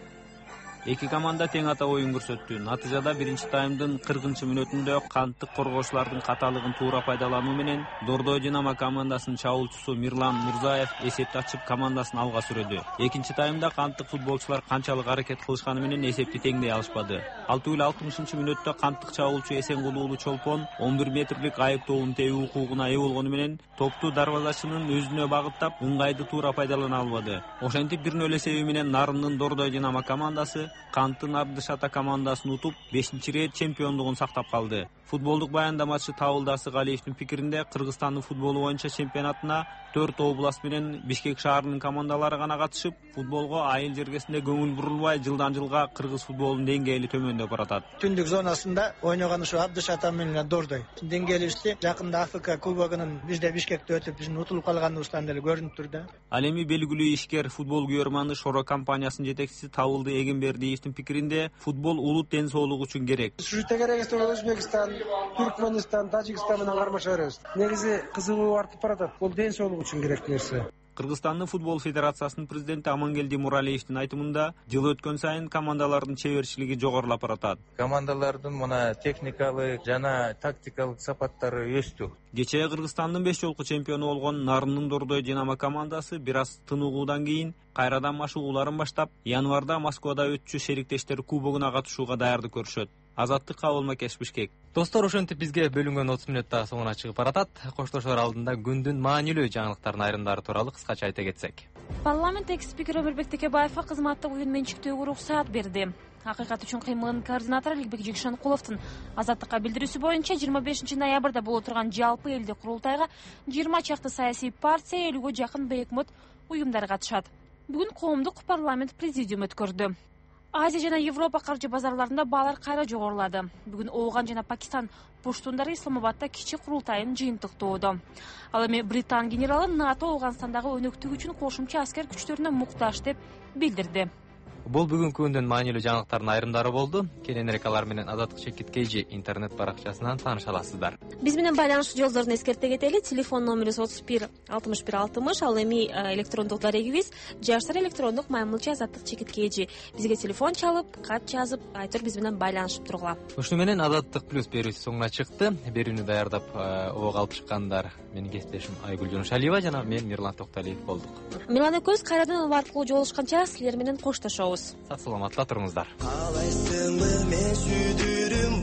S8: Эки команда тең ата оюн көрсөттү. Натыйжада биринчи таймдын кыркынчы мүнөтүндө канттык коргоочулардын каталыгын туура пайдалануу менен Дордой Динамо командасынын чабуулчусу Мирлан Мурзаев эсепти ачып командасын алга сүрөдү. Экинчи таймда канттык футболчулар канчалык аракет кылышканы менен эсепти теңдей алышпады. Алтуу эле алтымышынчы мүнөттө канттык чабуулчу Эсенгулуулу Чолпон он бир метрлик айып тобун тебүү укугуна ээ болгону менен топту дарбазачынын өзүнө багыттап, ыңгайды туура пайдалана албады. Ошентип бир нөл эсеби менен Нарындын Дордой Динамо командасы Канттын Абдышата командасын утуп, бешинчи рет чемпиондугун сактап калды. Футболдук баяндамачы Табылдасы Галиевдин пикиринде, Кыргызстандын футболу боюнча чемпионатына төрт област менен Бишкек шаарынын командалары гана катышып, футболго айыл жергесинде көңүл бурулбай, жылдан жылга кыргыз футболунун деңгээли төмөндөп баратат.
S25: Түндүк зонасында ойногон ушу Абдышата менен Дордой деңгээлибизди жакында Африка кубогунун бизде Бишкекте өтүп, биздин утулуп калганыбыздан деле көрүнүп турду.
S8: Ал эми белгилүү ишкер футбол күйөрманы Шоро компаниясынын жетекчиси Табылды Эгембердиевдин пикиринде, футбол улут ден соолугу үчүн керек.
S26: Ушу тегерегисте Өзбекстан, Түркмөнстан, Тажикстан менен кармаша беребиз. Негизи кызыгуу артып баратат. Бул ден соолук үчүн керек нерсе.
S8: Кыргызстандын футбол федерациясынын президенти Амангелди Муралиевдин айтымында, жыл өткөн сайын командалардын чеберчилиги жогорулап баратат.
S26: Командалардын мына техникалык жана тактикалык сапаттары өстү.
S8: Кечээ Кыргызстандын беш жолку чемпиону болгон Нарындын Дордой Динамо командасы бир аз тыныгуудан кийин кайрадан машыгууларын баштап, январда Москвада өтчү шериктештер кубогуна катышууга даярдык көрүшөт. Азаттык Кабыл Макеш, Бишкек.
S1: Достор, ошентип бизге бөлүнгөн отуз мүнөттө соңуна чыгып баратат. Коштошор алдында күндүн маанилүү жаңылыктардын айрымдары тууралуу кыскача айта кетсек.
S2: Парламент экс-спикери Өмүрбек Текебаевга кызматтык уюн менчиктөөгө уруксаат берди. Акыйкат үчүн кыймылынын координатору Эликбек Жекшенкуловдун Азаттыкка билдирүүсү боюнча жыйырма бешинчи ноябрда боло турган жалпы элдик курултайга жыйырма чакты саясий партия, элүүгө жакын бейөкмөт уюмдар катышат. Бүгүн коомдук парламент президиум өткөрдү. Азия жана Европа каржы базарларында баалар кайра жогорулады. Бүгүн Ооган жана Пакистан пуштундары Исламабадда кичи курултайын жыйынтыктоодо. Ал эми Британ генералы НАТО Оогандстандагы өнөктүк үчүн кошумча аскер күчтөрүнө муктаж деп билдирди.
S1: Бул бүгүнкү күндүн маанилүү жаңылыктардын айрымдары болду. Кененирээк алар менен Азаттык Чекит Кейжи интернет баракчасынан тааныша аласыздар.
S2: Биз менен байланыш жолдорун эскерте кетели. Телефон номерибиз отуз бир алтымыш бир алтымыш. Ал эми электрондук дарегибиз жаштар электрондук маймылча Азаттык Чекит Кейжи. Бизге телефон чалып, кат жазып, айтор биз менен байланышып тургула.
S1: Ушуну менен Азаттык плюс берүүсү соңуна чыкты. Берүүнү даярдап ого алып чыккандар менин кесиптешим Айгүл Жонушалиева жана мен Мирлан Токталиев болдук.
S2: Милан экөөбүз кайрадан оба аркылуу жолугушканча силер менен коштошобуз.
S1: Сак саламатла туруңуздар.
S27: Калайсыңбы мен сүйдүрүм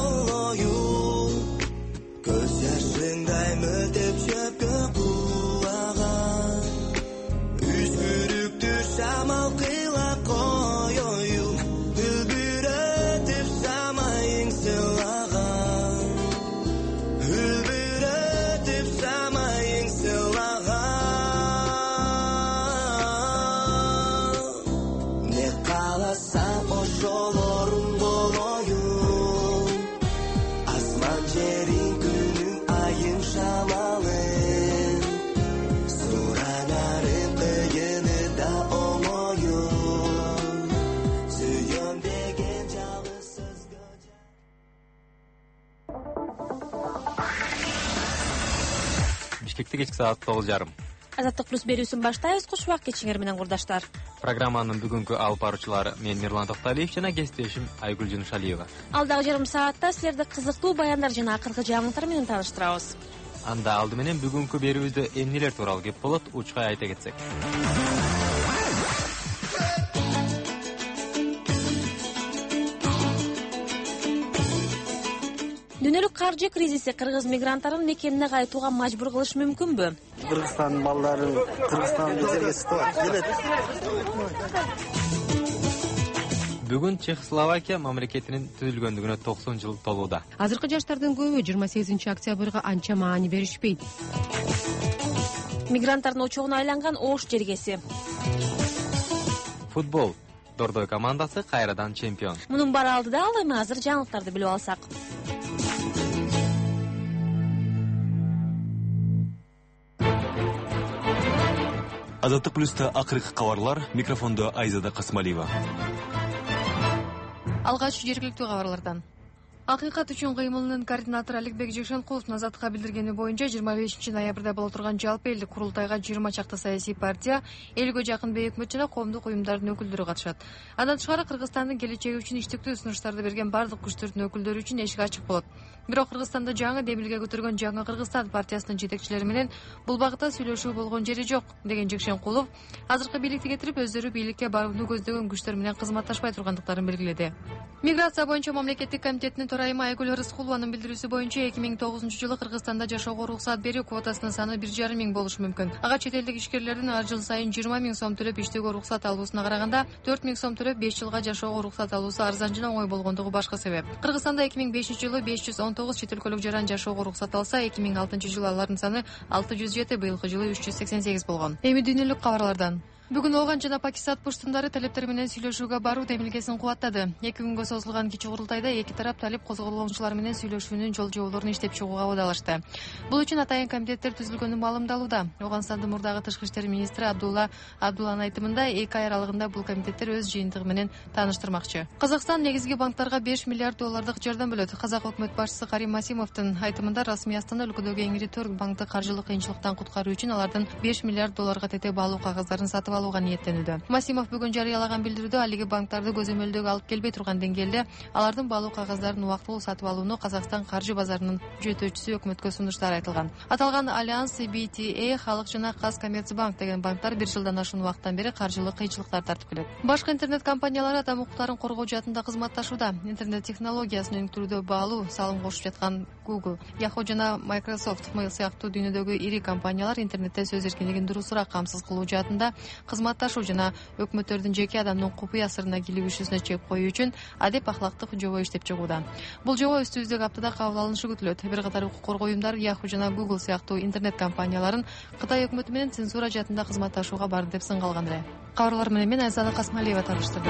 S27: болою, көз жашыңдай мөлтеп чөпкө кулаган, үзгүрүктү шамал кыйлап коеюн, үлбүрөтүп самайың сыла.
S1: Бишкекте кечки саат тогуз жарым.
S2: Азаттык плюс берүүсүн баштайбыз. Куш убак кечиңер менен курдаштар.
S1: Программанын бүгүнкү алып баруучулары мен Мирлан Токталиев жана кесиптешим Айгүл Жунушалиева.
S2: Алдагы жарым саатта силерди кызыктуу баяндар жана акыркы жаңылыктар менен тааныштырабыз.
S1: Анда алды менен бүгүнкү берүүбүздө эмнелер тууралуу кеп болот, учкай айта кетсек.
S2: Дүйнөлүк каржы кризиси кыргыз мигранттарын мекенине кайтууга мажбур кылыш мүмкүнбү?
S3: Кыргызстандын балдары Кыргызстан бизерге сатып келет.
S1: Бүгүн Чехословакия мамлекетинин түзүлгөндүгүнө токсон жыл толууда.
S13: Азыркы жаштардын көбү жыйырма сегизинчи октябрга анча маани беришпейт.
S2: Мигранттардын очогуна айланган Ош жергеси.
S1: Футбол. Дордой командасы кайрадан чемпион.
S2: Мунун баары алдыда, ал эми азыр жаңылыктарды билип алсак.
S7: Азаттык плюста акыркы кабарлар, микрофондо Айзада Касмалиева.
S9: Алгач жергиликтүү кабарлардан. Акыйкат үчүн кыймылынын координатору Аликбек Жекшенкуловдун Азаттыкка билдиргени боюнча жыйырма бешинчи ноябрда боло турган жалпы элдик курултайга жыйырма чакты саясий партия, элгө жакын бейөкмөт жана коомдук уюмдардын өкүлдөрү катышат. Андан тышкары Кыргызстандын келечеги үчүн иштиктүү сунуштарды берген бардык күчтөрдүн өкүлдөрү үчүн эшик ачык болот. Бирок Кыргызстанда жаңы демилге көтөргөн Жаңы Кыргызстан партиясынын жетекчилери менен бул багытта сүйлөшүү болгон жери жок, деген Жекшенкулов азыркы бийликти кетирип, өздөрү бийликке барууну көздөгөн күчтөр менен кызматташпай тургандыктарын белгиледи. Миграция боюнча мамлекеттик комитетинин төрайымы Айгүл Рыскулованын билдирүүсү боюнча эки миң тогузунчу жылы Кыргызстанда жашоого уруксаат берүү квотасынын саны бир жарым миң болушу мүмкүн. Ага чет элдик ишкерлердин ар жыл сайын жыйырма миң сом төлөп иштөөгө уруксаат алуусуна караганда төрт миң сом төлөп беш жылга жашоого уруксаат алуусу арзан жана оңой болгондугу башкы себеп. Кыргызстанда эки миң бешинчи жылы беш жүз он тогуз чет өлкөлүк жаран жашоого уруксаат алса, эки миң алтынчы жылы алардын саны алты жүз жети, быйылкы жылы үч жүз сексен сегиз болгон. Эми дүйнөлүк кабарлардан. Бүгүн Ооган жана Пакистан пуштундары талептер менен сүйлөшүүгө баруу демилгесин кубаттады. эки күнгө созулган кичи курултайда эки тарап талеп козголгончулар менен сүйлөшүүнүн жол жоболорун иштеп чыгууга укталышты. Бул үчүн атайын комитеттер түзүлгөнү маалымдалууда. Ооганстандын мурдагы тышкы иштер министри Абдулла Абдулланын айтымында эки ай аралыгында бул комитеттер өз жыйынтыгы менен тааныштырмакчы. Казакстан негизги банктарга беш миллиард доллардык жардам бөлөт. Казак өкмөт башчысы Карим Масимовдун айтымында расмий Астана өлкөдөгү эң ири төрт банкты каржылык кыйынчылыктан куткаруу үчүн алардын беш миллиард долларга тете баалуу кагаздарын сатып алууга ниеттенүүдө. Масимов бүгүн жарыялаган билдирүүдө алиги банктарды көзөмөлдөгө алып келбей турган деңгээлде алардын баалуу кагаздарын убактылуу сатып алууну Казакстан каржы базарынын жөтөөчүсү өкмөткө сунуштары айтылган. Аталган Альянс, би ти эй, Халык жана Казкоммерцбанк деген банктар бир жылдан ашуун убакыттан бери каржылык кыйынчылыктар тартып келет. Башкы интернет компаниялары адам укуктарын коргоо жаатында кызматташууда. Интернет технологиясын өнүктүрүүдө баалуу салым кошуп жаткан Google, Yahoo жана Microsoft сыяктуу дүйнөдөгү ири компаниялар интернетте сөз эркиндигин дурусураак камсыз кылуу жаатында кызматташуу жана өкмөттөрдүн жеке адамдын купуя сырына кийлигишүүсүнө чек коюу үчүн адеп ахлактык жобо иштеп чыгууда. Бул жобо үстүбүздөгү аптада кабыл алынышы күтүлөт. Бир катар укук коргоо уюмдары Yahoo жана Google сыяктуу интернет компанияларын Кытай өкмөтү менен цензура жаатында кызматташууга барды деп сын калган эле. Кабарлар менен мен Айзада Касмалиева тааныштырдым.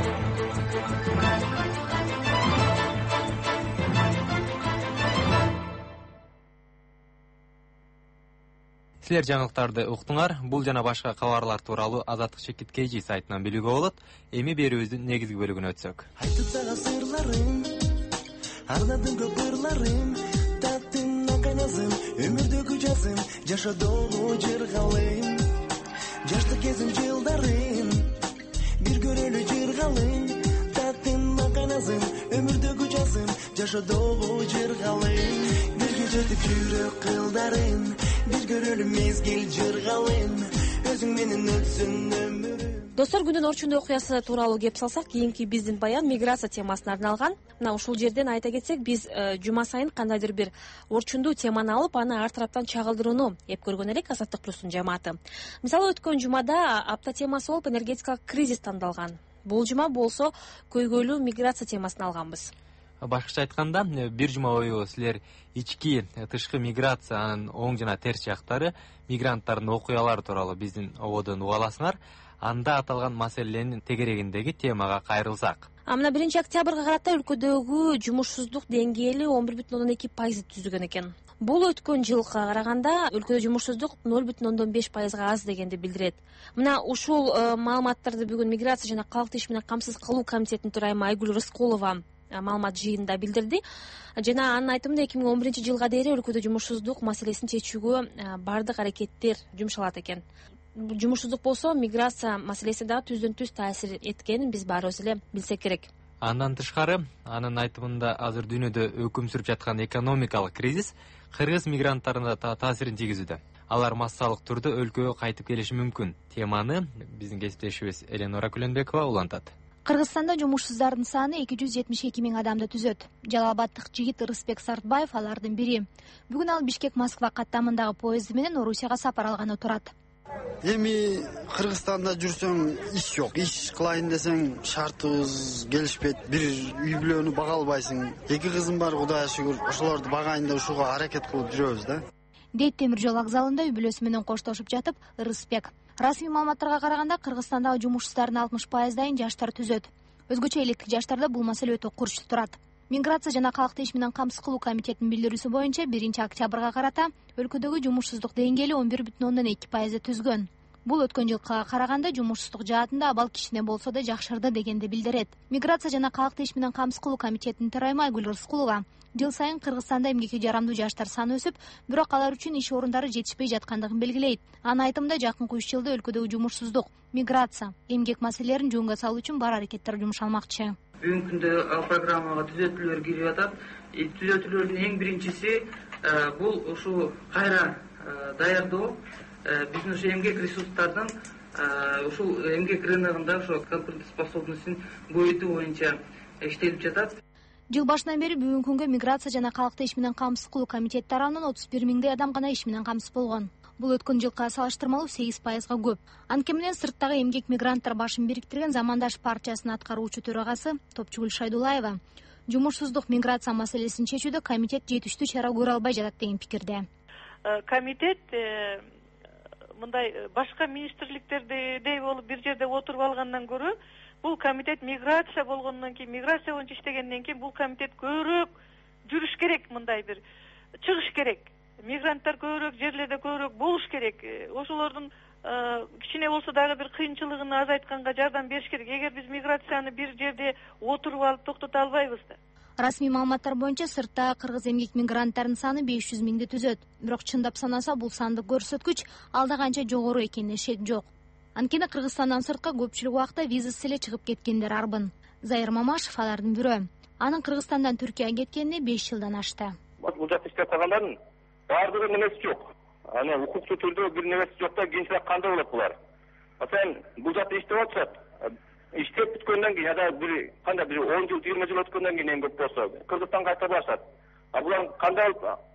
S1: Силер жаңылыктарды уктуңар. Бул жана башка кабарлар тууралуу Азаттык чекит kg сайтынан билүүгө болот. Эми берүүбүздүн негизги бөлүгүнө өтсөк.
S27: Айтып сага сырларым, ардадым көп ырларым, таттым наканязым, өмүрдөгү жазым, жашоодогу жыргалым. Жаштык кезим жылдарым, бир көрөлү жыргалым, таттым наканязым, өмүрдөгү жазым, жашоодогу жыргалым. Бирге жетип жүрөк кылдарым, бир көрөлү мезгил жыргалым, өзүң менен өтсүн өмүрүм.
S2: Достор, күнүн орчундуу окуясы тууралуу кеп салсак, кийинки биздин баян миграция темасына арналган. Мына ушул жерден айта кетсек, биз жума сайын кандайдыр бир орчундуу теманы алып, аны ар тараптан чагылдырууну эп көргөн элек Азаттык плюстун жамааты. Мисалы, өткөн жумада апта темасы болуп энергетикалык кризис тандалган. Бул жума болсо көйгөйлүү миграция темасын алганбыз.
S1: Башкача айтканда, бир жума бою силер ички тышкы миграциянын оң жана терс жактары, мигранттардын окуялары тууралуу биздин ободон угаласыңар. Анда аталган маселенин тегерегиндеги темага кайрылсак.
S2: А мына биринчи октябрга карата өлкөдөгү жумушсуздук деңгээли он бир бүтүн ондон эки пайызды түзгөн экен. Бул өткөн жылга караганда өлкөдө жумушсуздук ноль бүтүн ондон беш пайызга аз дегенди билдирет. Мына ушул маалыматтарды бүгүн миграция жана калкты иш менен камсыз кылуу комитетинин төрайымы Айгүл Рыскулова маалымат жыйынында билдирди. Жана анын айтымында эки миң он биринчи жылга дейин өлкөдө жумушсуздук маселесин чечүүгө баардык аракеттер жумшалат экен. Жумушсуздук болсо миграция маселесине дагы түздөн түз таасир эткенин биз баарыбыз эле билсек керек.
S1: Андан тышкары, анын айтымында азыр дүйнөдө өкүм сүрүп жаткан экономикалык кризис кыргыз мигранттарына да таасирин тийгизүүдө. Алар массалык түрдө өлкөгө кайтып келиши мүмкүн. Теманы биздин кесиптешибиз Эленора Күлөнбекова улантат.
S10: Кыргызстанда жумушсуздардын саны эки жүз жетимиш эки миң адамды түзөт. Жалал Абаддык жигит Ырысбек Сартбаев алардын бири. Бүгүн ал Бишкек Москва каттамындагы поезд менен Орусияга сапар алганы турат.
S3: Эми Кыргызстанда жүрсөң иш жок. Иш кылайын десең шартыбыз келишпейт. Бир үй бүлөнү бага албайсың. Эки кызым бар, Кудайга шүгүр. Ошолорду багайын деп ушуга аракет кылып жүрөбүз да.
S10: Дейт темир жол вокзалында үй бүлөсү менен коштошуп жатып Ырысбек. Расмий маалыматтарга караганда Кыргызстандагы жумушсуздардын алтымыш пайыздайын жаштар түзөт. Өзгөчө электик жаштарда бул маселе өтө курч турат. Миграция жана калкты иш менен камсыз кылуу комитетинин билдирүүсү боюнча биринчи октябрга карата өлкөдөгү жумушсуздук деңгээли он бир бүтүн ондон эки пайызды түзгөн. Бул өткөн жылкыга караганда жумушсуздук жаатында абал кичине болсо да жакшырды дегенди билдирет. Миграция жана калкты иш менен камсыз кылуу комитетинин төрайымы Айгүл Рыскулова жыл сайын Кыргызстанда эмгекке жарамдуу жаштар саны өсүп, бирок алар үчүн иш орундары жетишпей жаткандыгын белгилейт. Анын айтымында жакынкы үч жылда өлкөдөгү жумушсуздук, миграция, эмгек маселелерин жөнгө салуу үчүн бар аракеттер жумшалмакчы.
S11: Бүгүнкү күндө ал программага түзөтүүлөр кирип атат. Түзөтүүлөрдүн эң биринчиси бул ушу кайра даярдоо. Биздин ушу эмгек ресурстардын ушул эмгек рыногунда ошо конкурентоспособностун көбөйтүү боюнча иштелип жатат.
S10: Жыл башынан бери бүгүнкү күнгө миграция жана калкты иш менен камсыз кылуу комитети тарабынан отуз бир миңдей адам гана иш менен камсыз болгон. Бул өткөн жылкыга салыштырмалуу сегиз пайызга көп. Анткени менен сырттагы эмгек мигранттар башын бириктирген Замандаш партиясынын аткаруучу төрагасы Топчугүл Шайдулаева жумушсуздук миграция маселесин чечүүдө комитет жетиштүү чара көрө албай жатат деген пикирде.
S12: Комитет мындай башка министрликтердей болуп бир жерде отуруп алгандан көрө бул комитет миграция болгондон кийин, миграция боюнча иштегенден кийин бул комитет көбүрөөк жүрүш керек, мындай бир чыгыш керек. Мигранттар көбүрөөк жерлерде көбүрөөк болуш керек. Ошолордун кичине болсо дагы бир кыйынчылыгын азайтканга жардам бериш керек. Эгер биз миграцияны бир жерде отуруп алып токтото албайбыз да.
S10: Расмий маалыматтар боюнча сыртта кыргыз эмгек мигранттарынын саны беш жүз миңди түзөт. Бирок чындап санаса бул сандык көрсөткүч алда канча жогору экенине шек жок. Анткени Кыргызстандан сыртка көпчүлүк убакта визасыз эле чыгып кеткендер арбын. Зайыр Мамашев алардын бирөө. Анын Кыргызстандан Түркияга кеткенине беш жылдан ашты.
S14: Бул жакта иштеп калгандардын баардыгы немеси жок. Аны укуктуу түрдө бир немеси жок да кийинчерээк кандай болот булар? Маселен, бул жакта иштеп атышат. Иштеп бүткөндөн кийин ада бир кандай бир он жыл, жыйырма жыл өткөндөн кийин эң көп болсо Кыргызстанга кайта барышат. А булар кандай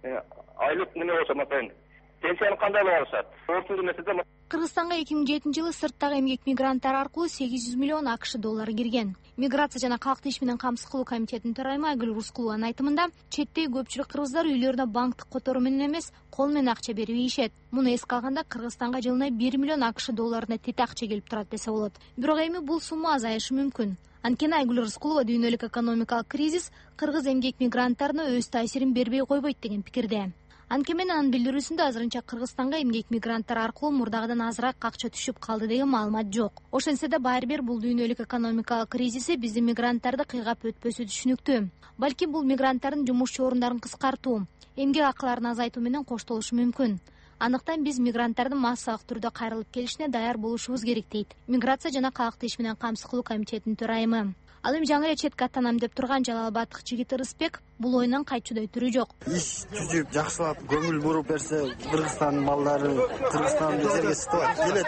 S14: айлык неме болсо, маселен, пенсияны кандай алып алышат? Ортундуу нерседе
S10: Кыргызстанга эки миң жетинчи жылы сырттагы эмгек мигранттар аркылуу сегиз жүз миллион акш доллары кирген. Миграция жана калкты иш менен камсыз кылуу комитетинин төрайымы Айгүл Рыскулованын айтымында, четтеги көпчүлүк кыргыздар үйлөрүнө банктык которуу менен эмес, кол менен акча берип ийишет. Муну эске алганда Кыргызстанга жылына бир миллион акш долларына тет акча келип турат десе болот. Бирок эми бул сумма азайышы мүмкүн. Анткени Айгүл Рыскулова дүйнөлүк экономикалык кризис кыргыз эмгек мигранттарына өз таасирин бербей койбойт деген пикирде. Анткени менен анын билдирүүсүндө азырынча Кыргызстанга эмгек мигранттар аркылуу мурдагыдан азыраак акча түшүп калды деген маалымат жок. Ошентсе да баары бир бул дүйнөлүк экономикалык кризиси биздин мигранттарды кыйгап өтпөсү түшүнүктүү. Балки бул мигранттардын жумушчу орундарын кыскартуу, эмгек акыларын азайтуу менен коштолушу мүмкүн. Андыктан биз мигранттардын массалык түрдө кайрылып келишине даяр болушубуз керек дейт Миграция жана калкты иш менен камсыз кылуу комитетинин төрайымы. Ал эми жаңы эле четке аттанам деп турган Жалал Абаддык жигит Ырысбек бул оюнан кайтчудай түрү жок.
S3: Иш түзүп, жакшылап, көңүл буруп берсе, Кыргызстандын балдары Кыргызстан бизерге сытып келет.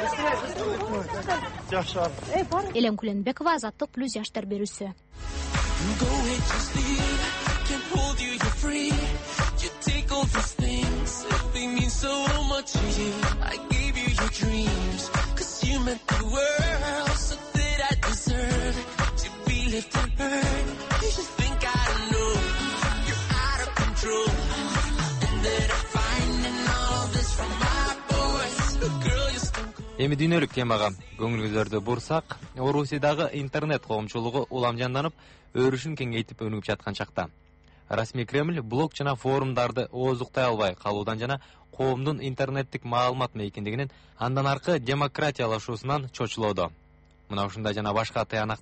S3: Жакшы.
S10: Элем Күлөнбекова, Азаттык плюс жаштар берүүсү.
S1: Эми дүйнөлүк темага көңүлүңүздөрдү бурсак, Орусиядагы интернет коомчулугу уламжанданып, өрүшүн кеңейтип өнүгүп жаткан чакта. Расмий Кремль блог жана форумдарды оозуктай албай калуудан жана коомдун интернеттик маалымат мейкиндигинин андан аркы демократиялашуусунан чочулоодо. Мына ушундай жана башка тыянактар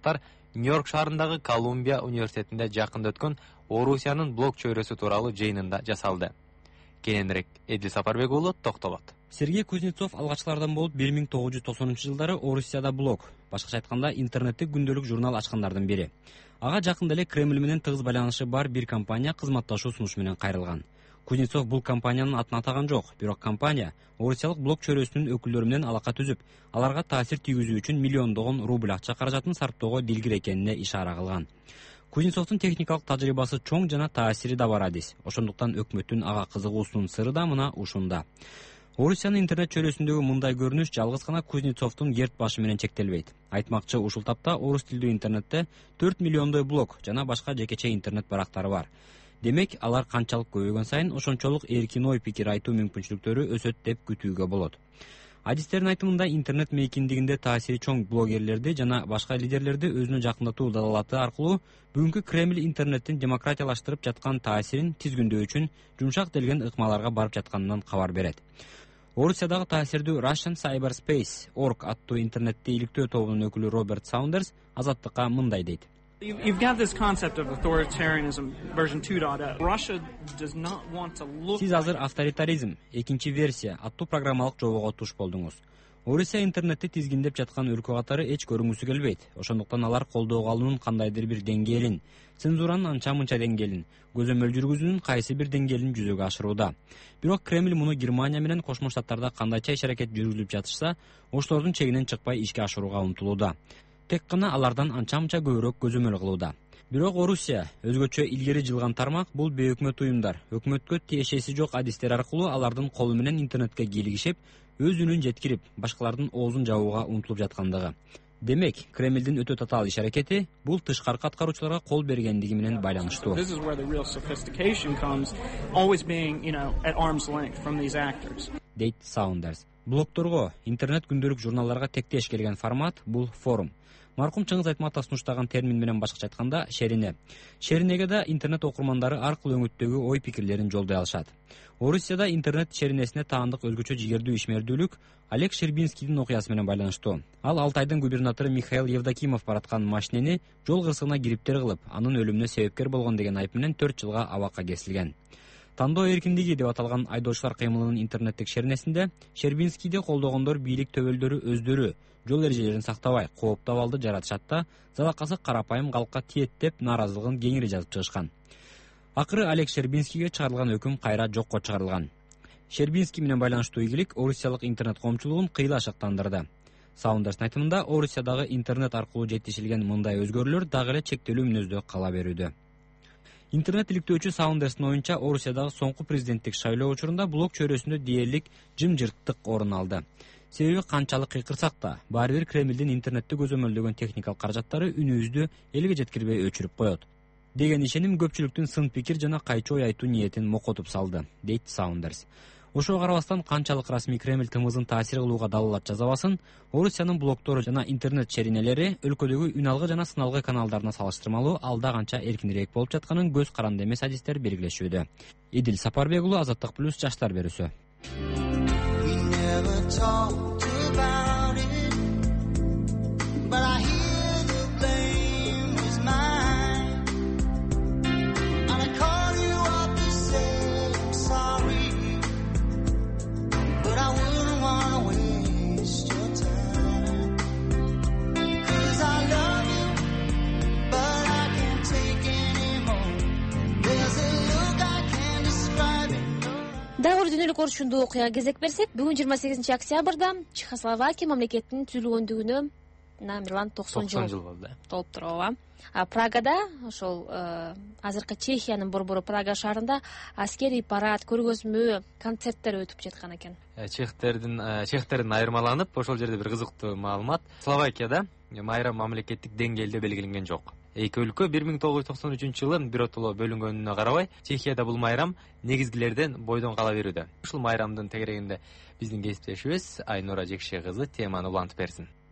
S1: Нью-Йорк шаарындагы Колумбия университетинде жакында өткөн Орусиянын блок чөйрөсү тууралуу жыйынында жасалды. Кененирээк Эдил Сапарбек уулу токтолот.
S15: Сергей Кузнецов алгачкылардан болуп бир миң тогуз жүз токсонунчу жылдары Орусияда блог, башкача айтканда интернеттик күндөлүк журнал ачкандардын бири. Ага жакында эле Кремль менен тыгыз байланышы бар бир компания кызматташуу сунуш менен кайрылган. Кузнецов бул компаниянын атын атаган жок, бирок компания орусиялык блог чөйрөсүнүн өкүлдөрү менен алака түзүп, аларга таасир тийгизүү үчүн миллиондогон рубль акча каражатын сарптоого дилгир экенине ишара кылган. Кузнецовдун техникалык тажрыйбасы чоң жана таасири да бар адис. Ошондуктан өкмөттүн ага кызыгуусунун сыры да мына ушунда. Орусиянын интернет чөйрөсүндөгү мындай көрүнүш жалгыз гана Кузнецовдун герт башы менен чектелбейт. Айтмакчы, ушул тапта орус тилдүү интернетте төрт миллиондой блог жана башка жекече интернет барактары бар. Демек, алар канчалык көбөйгөн сайын ошончолук эркин ой пикир айтуу мүмкүнчүлүктөрү өсөт деп күтүүгө болот. Адистердин айтымында интернет мейкиндигинде таасири чоң блогерлерди жана башка лидерлерди өзүнө жакындатуу дадалаты аркылуу бүгүнкү Кремль интернеттин демократиялаштырып жаткан таасирин тизгүндөө үчүн жумшак делген ыкмаларга барып жатканынан кабар берет. Орусиядагы таасирдүү Russian Cyberspace точка орг аттуу интернетти иликтөө тобунун өкүлү Роберт Саундерс Азаттыкка мындай дейт.
S16: You've got this concept of authoritarianism version two point oh. Russia does not want to look.
S15: Сиз азыр авторитаризм экинчи версия аттуу программалык жобого туш болдуңуз. Орусия интернетти тизгиндеп жаткан өлкө катары эч көрүнгүсү келбейт. Ошондуктан алар колдоого алуунун кандайдыр бир деңгээлин, цензуранын анча-мынча деңгээлин, көзөмөл жүргүзүүнүн кайсы бир деңгээлин жүзөгө ашырууда. Бирок Кремль муну Германия менен Кошмо Штаттарда кандайча иш-аракет жүргүзүлүп жатышса, ошолордун чегинен чыкпай ишке ашырууга умтулууда. Тек гана алардан анча-мынча көбүрөөк көзөмөл кылууда. Бирок Орусия өзгөчө илгери жылган тармак бул бейөкмөт уюмдар, өкмөткө тиешеси жок адистер аркылуу алардын колу менен интернетке кийлигишип, өз үнүн жеткирип, башкалардын оозун жабууга умтулуп жаткандыгы. Демек, Кремлдин өтө татаал иш-аракети бул тышкаркы аткаруучуларга кол бергендиги менен байланыштуу. Дейт Саундерс. Блогторго, интернет күндөлүк журналдарга тектеш келген формат бул форум. Маркум Чыңгыз Айтматов сунуштаган термин менен башкача айтканда шерине. Шеринеге да интернет окурмандары аркылуу өңүттөгү ой пикирлерин жолдой алышат. Орусияда интернет шеринесине таандык өзгөчө жигердүү ишмердүүлүк Олег Щербинскийдин окуясы менен байланыштуу. Ал Алтайдын губернатору Михаил Евдокимов бараткан машинени жол кырсыгына кириптер кылып, анын өлүмүнө себепкер болгон деген айып менен төрт жылга абакка кесилген. Тандоо эркиндиги деп аталган айдоочулар кыймылынын интернеттик шеринесинде Щербинскийди колдогондор бийлик төбөлдөрү өздөрү жол эрежелерин сактабай, кооптуу абалды жаратышат да, залакасы карапайым калкка тиет деп нааразылыгын кеңири жазып чыгышкан. Акыры Олег Щербинскийге чыгарылган өкүм кайра жокко чыгарылган. Щербинский менен байланыштуу ийгилик орусиялык интернет коомчулугун кыйла ашыктандырды. Саундерстин айтымында Орусиядагы интернет аркылуу жетишилген мындай өзгөрүүлөр дагы эле чектелүү мүнөздө кала берүүдө. Интернет иликтөөчү Саундерстин оюнча Орусиядагы соңку президенттик шайлоо учурунда блог чөйрөсүндө дээрлик жымжырттык орун алды. Себеби канчалык кыйкырсак да, баары бир Кремлдин интернетти көзөмөлдөгөн техникалык каражаттары үнүбүздү элге жеткирбей өчүрүп коет деген ишеним көпчүлүктүн сын пикир жана кайчы ой айтуу ниетин мокотуп салды, дейт Саундерс. Ошого карабастан канчалык расмий Кремль тымызын таасир кылууга далалат жазабасын, Орусиянын блогтору жана интернет шеринелери өлкөдөгү үн алгы жана сыналгы каналдарына салыштырмалуу алда канча эркинирээк болуп жатканын көз каранды эмес адистер белгилешүүдө. Эдил Сапарбек уулу, Азаттык плюс, жаштар берүүсү.
S2: Дагы дүйнөлүк орчундуу окуяга кезек берсек, бүгүн жыйырма сегизинчи октябрда Чехословакия мамлекетинин түзүлгөндүгүнө Мирлан токсон жыл толуп туруп. А Прагада, ошол азыркы Чехиянын борбору Прага шаарында аскерий парад, көргөзмө, концерттер өтүп жаткан экен.
S1: Чехтердин чехтердин айырмаланып, ошол жерде бир кызыктуу маалымат. Словакияда майрам мамлекеттик деңгээлде белгиленген жок. Эки өлкө бир миң тогуз жүз токсон үчүнчү жылы биротоло бөлүнгөнүнө карабай, Чехияда бул майрам негизгилерден бойдон кала берүүдө. Ушул майрамдын тегерегинде биздин кесиптешибиз Айнура Жекше кызы теманы улантып берсин.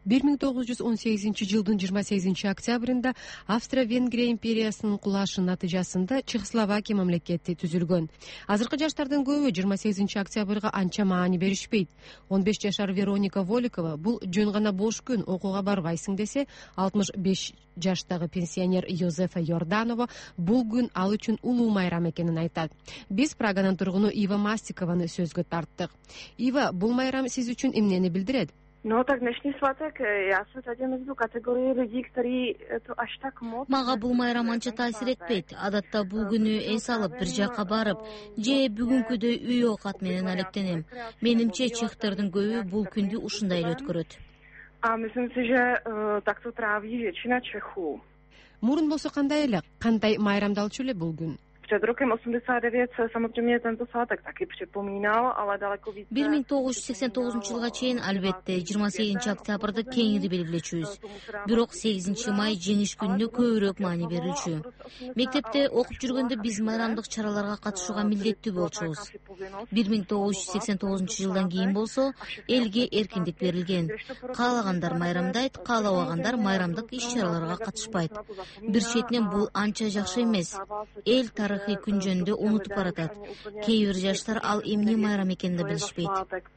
S13: бир миң тогуз жүз он сегизинчи жылдын жыйырма сегизинчи октябрында Австро-Венгрия империясынын кулашынын натыйжасында Чехословакия мамлекети түзүлгөн. Азыркы жаштардын көбү жыйырма сегизинчи октябрга анча маани беришпейт. он беш жашар Вероника Воликова бул жөн гана бош күн, окууга барбайсың десе, алтымыш беш жаштагы пенсионер Йозефа Йорданова бул күн ал үчүн улуу майрам экенин айтат. Биз Праганын тургуну Ива Мастикованы сөзгө тарттык. Ива, бул майрам сиз үчүн эмнени билдирет?
S17: Ну так днешний сваток, я один из категории людей, которые это аж так модно.
S18: Мага бул майрам анча таасир этпейт. Адатта бул күнү эс алып бир жакка барып, же бүгүнкүдөй үй оокат менен алектенем. Менимче чехтердин көбү бул күндү ушундай эле өткөрөт.
S17: А myslím si, že так-то трави většina Čechů.
S13: Мурун болсо кандай эле, кандай майрамдалчу эле бул күн?
S17: Před rokem osmdesát devět samozřejmě tento svátek taky připomínal, ale daleko více.
S18: бир миң тогуз жүз сексен тогузунчу жылга чейин албетте жыйырма сегизинчи октябрды кеңири белгилечүбүз. Бирок сегизинчи май жеңиш күнүнө көбүрөөк маани берилчү. Мектепте окуп жүргөндө биз майрамдык чараларга катышууга милдеттүү болчубуз. бир миң тогуз жүз сексен тогузунчу жылдан кийин болсо элге эркиндик берилген. Каалагандар майрамдайт, каалабагандар майрамдык иш-чараларга катышпайт. Бир четинен бул анча жакшы эмес. Эл тарыхый күн жөнүндө унутуп баратат. Кээ бир жаштар ал эмне майрам экенин да билишпейт.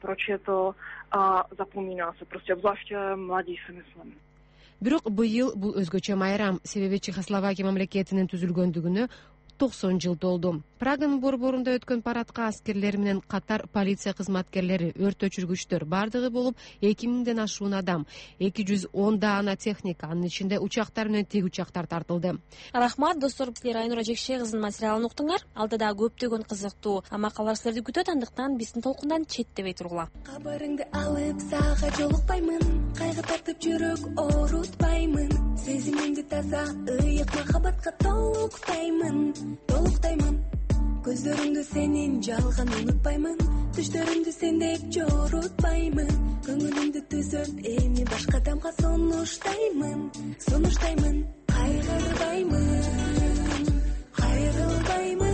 S13: Бирок быйыл бул өзгөчө майрам, себеби Чехословакия мамлекетинин түзүлгөндүгүнө токсон жыл толду. Праганын борборунда өткөн парадка аскерлер менен катар полиция кызматкерлери, өрт өчүргүчтөр бардыгы болуп эки миңден ашуун адам, эки жүз он даана техника, анын ичинде учактар менен тик учактар тартылды.
S2: Рахмат, достор, силер Айнура Жекше кызынын материалын уктуңар. Алда да көптөгөн кызыктуу макалалар силерди күтөт, андыктан биздин толкундан четтебей тургула.
S27: Кабарыңды алып сага жолукпаймын, кайгы тартып жүрөк оорутпаймын, сезимимди таза ыйык махабатка толуктаймын, толуктаймын. Көздөрүңдү сенин жалган унутпаймын, түштөрүмдү сендек жорутпаймын, көңүлүмдү түзөп эми башка адамга сунуштаймын, сунуштаймын. Кайгырбаймын, кайрылбаймын.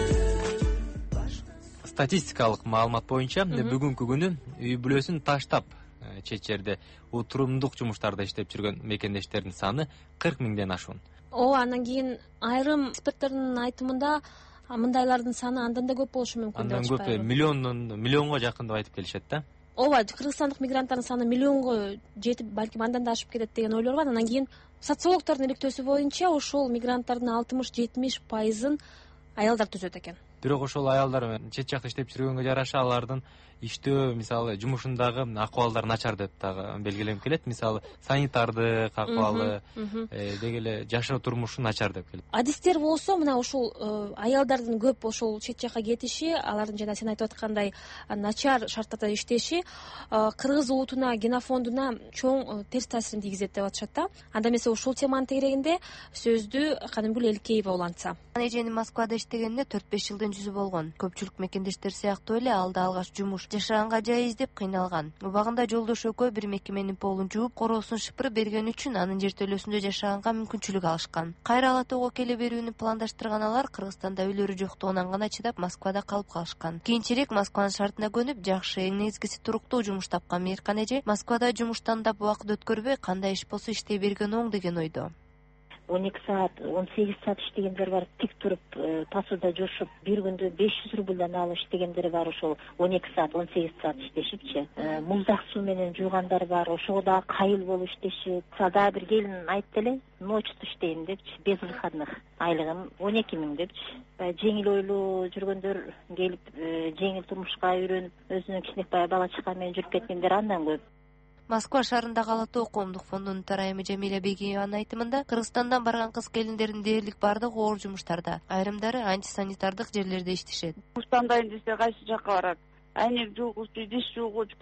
S1: Статистикалык маалымат боюнча бүгүнкү күнү үй бүлөсүн таштап чет жерде отурумдук жумуштарда иштеп жүргөн мекендештердин саны кырк миңден ашуун.
S2: Ооба, андан кийин айрым эксперттердин айтымында мындайлардын саны андан да көп болушу мүмкүн деп
S1: атышпайбы? Андан көп, миллиондон миллионго жакын деп айтып келишет да.
S2: Ооба, кыргызстандык мигранттардын саны миллионго жетип, балким андан да ашып кетет деген ойлор бар. Андан кийин социологдордун иликтөөсү боюнча ошол мигранттардын алтымыш жетимиш пайызын аялдар түзөт экен.
S1: Бирок ошол аялдар чет жакта иштеп жүргөнгө жараша алардын иштөө, мисалы жумушундагы акыбалдар начар деп дагы белгиленип келет. Мисалы санитардык акыбалы, деги эле жашоо турмушу начар деп келет.
S2: Адистер болсо мына ушул аялдардын көп ошол чет жакка кетиши, алардын жана сен айтып аткандай начар шарттарда иштеши кыргыз улутуна, генофондуна чоң терс таасирин тийгизет деп атышат да. Анда эмесе ушул теманын тегерегинде сөздү Канымгүл Элкеева улантса.
S19: Эжени Москвада иштегенде төрт беш жылдын жүзү болгон. Көпчүлүк мекендештер сыяктуу эле алда алгач жумуш жашаганга жай издеп кыйналган. Убагында жолдош экөө бир мекеменин полун жууп, короосун шыпырып берген үчүн анын жертөлөсүндө жашаганга мүмкүнчүлүк алышкан. Кайра ала тоого келе берүүнү пландаштырган алар Кыргызстанда үйлөрү жоктугунан гана чыдап Москвада калып калышкан. Кийинчерээк Москванын шартына көнүп, жакшы, эң негизгиси туруктуу жумуш тапкан Мейиркан эже Москвада жумуштандап убакыт өткөрбөй, кандай иш болсо иштей берген оң деген ойдо.
S20: он эки саат, он сегиз саат иштегендер бар, тик туруп пасуда жошуп, бир күндө беш жүз рубльдан алып иштегендер бар, ошол он эки саат, он сегиз саат иштешипчи. Муздак суу менен жуугандар бар, ошого да кайыл болуп иштешип. Сада бир келин айтты эле, ночь иштейм депчи, без выходных. Айлыгым он эки миң депчи. Жеңил ойлуу жүргөндөр келип, жеңил турмушка үйрөнүп, өзүнүн кичинекей бала чака менен жүрүп кеткендер андан көп.
S19: Москва шаарындагы Ала Тоо коомдук фондунун тарайымы Жамиля Бегиеванын айтымында, Кыргызстандан барган кыз келиндердин дээрлик бардыгы оор жумуштарда, айрымдары антисанитардык жерлерде иштешет.
S22: Жумуштандайын десе кайсы жакка барат? Айнек жуугучу, диш жуугучу,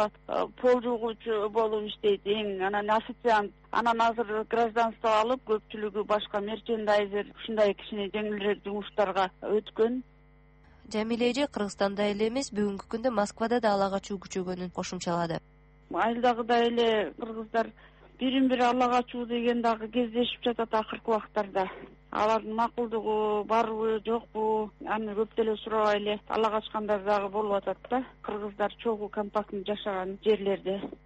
S22: пол жуугучу болуп иштейт, эң анан официант. Анан азыр гражданство алып, көпчүлүгү башка мерчендайзер, ушундай кичине жеңилирээк жумуштарга өткөн.
S19: Жамиля эже Кыргызстанда эле эмес, бүгүнкү күндө Москвада да алага чуу күчөгөнүн кошумчалады.
S22: Айылдагыдай эле кыргыздар бирин бири алага чуу деген дагы кездешип жатат акыркы убактарда. Алардын макулдугу барбы, жокпу, аны көп деле сурабай эле ала качкандар дагы болуп атат да. Кыргыздар чогуу компактный жашаган жерлерде.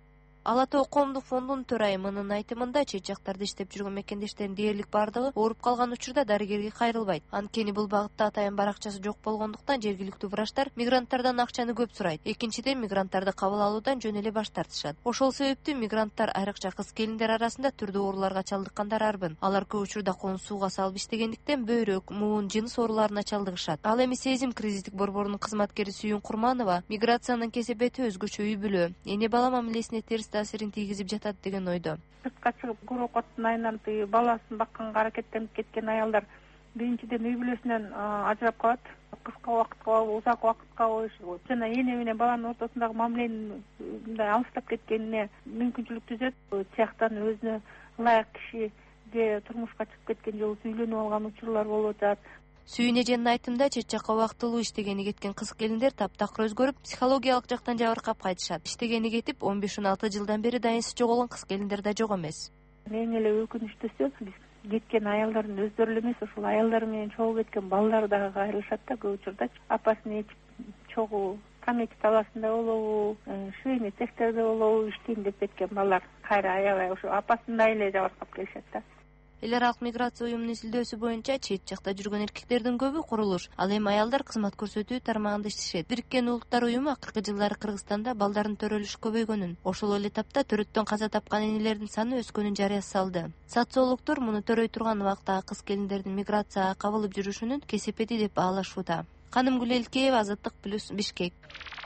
S19: Ала Тоо коомдук фондунун төрайымынын айтымында, чет жактарда иштеп жүргөн мекендештердин дээрлик бардыгы ооруп калган учурда дарыгерге кайрылбайт. Анткени бул багытта атайын баракчасы жок болгондуктан жергиликтүү врачтар мигранттардан акчаны көп сурайт. Экинчиден, мигранттарды кабыл алуудан жөн эле баш тартышат. Ошол себептен мигранттар, айрыкча кыз келиндер арасында түрдүү ооруларга чалдыккандар арбын. Алар көп учурда колун сууга салып иштегендиктен бөйрөк, муун, жыныс ооруларына чалдыгышат. Ал эми Сезим кризистик борборунун кызматкери Сүйүн Курманова миграциянын кесепети өзгөчө үй бүлө, эне бала мамилесине терс таасирин тийгизип жатат деген ойдо.
S4: Сыртка чыгып курокоттун айынан баласын бакканга аракеттенип кеткен аялдар биринчиден үй бүлөсүнөн ажырап калат. Кыска убакытка, узак убакытка жана эне менен баланын ортосундагы мамиленин мындай алыстап кеткенине мүмкүнчүлүк түзөт. Тияктан өзүнө ылайык кишиге турмушка чыгып кеткен же үйлөнүп алган учурлар болуп атат.
S19: Сүйүн эженин айтымында, чет жакка убактылуу иштегени кеткен кыз келиндер таптакыр өзгөрүп, психологиялык жактан жабыркап кайтышат. Иштегени кетип, он беш он алты жылдан бери дайынсыз жоголгон кыз келиндер да жок эмес.
S4: Эң эле өкүнүчтүүсү, биз кеткен аялдардын өздөрү эле эмес, ошол аялдар менен чогуу кеткен балдар дагы кайрылышат да көп учурда. Апасын ичип, чогуу тамеки таласында болобу, швейный цехтерде болобу иштейм деп кеткен балдар кайра аябай ошо апасындай эле жабыркап келишет да.
S19: Эл аралык миграция уюмунун изилдөөсү боюнча, чет жакта жүргөн эркектердин көбү курулуш, ал эми аялдар кызмат көрсөтүү тармагында иштешет. Бириккен Улуттар уюму акыркы жылдары Кыргызстанда балдардын төрөлүшү көбөйгөнүн, ошол эле тапта төрөттөн каза тапкан энелердин саны өскөнүн жарыя салды. Социологдор муну төрөй турган убактагы кыз келиндердин миграцияга кабылып жүрүшүнүн кесепети деп баалашууда. Канымгүл Элкеева, Азаттык плюс, Бишкек.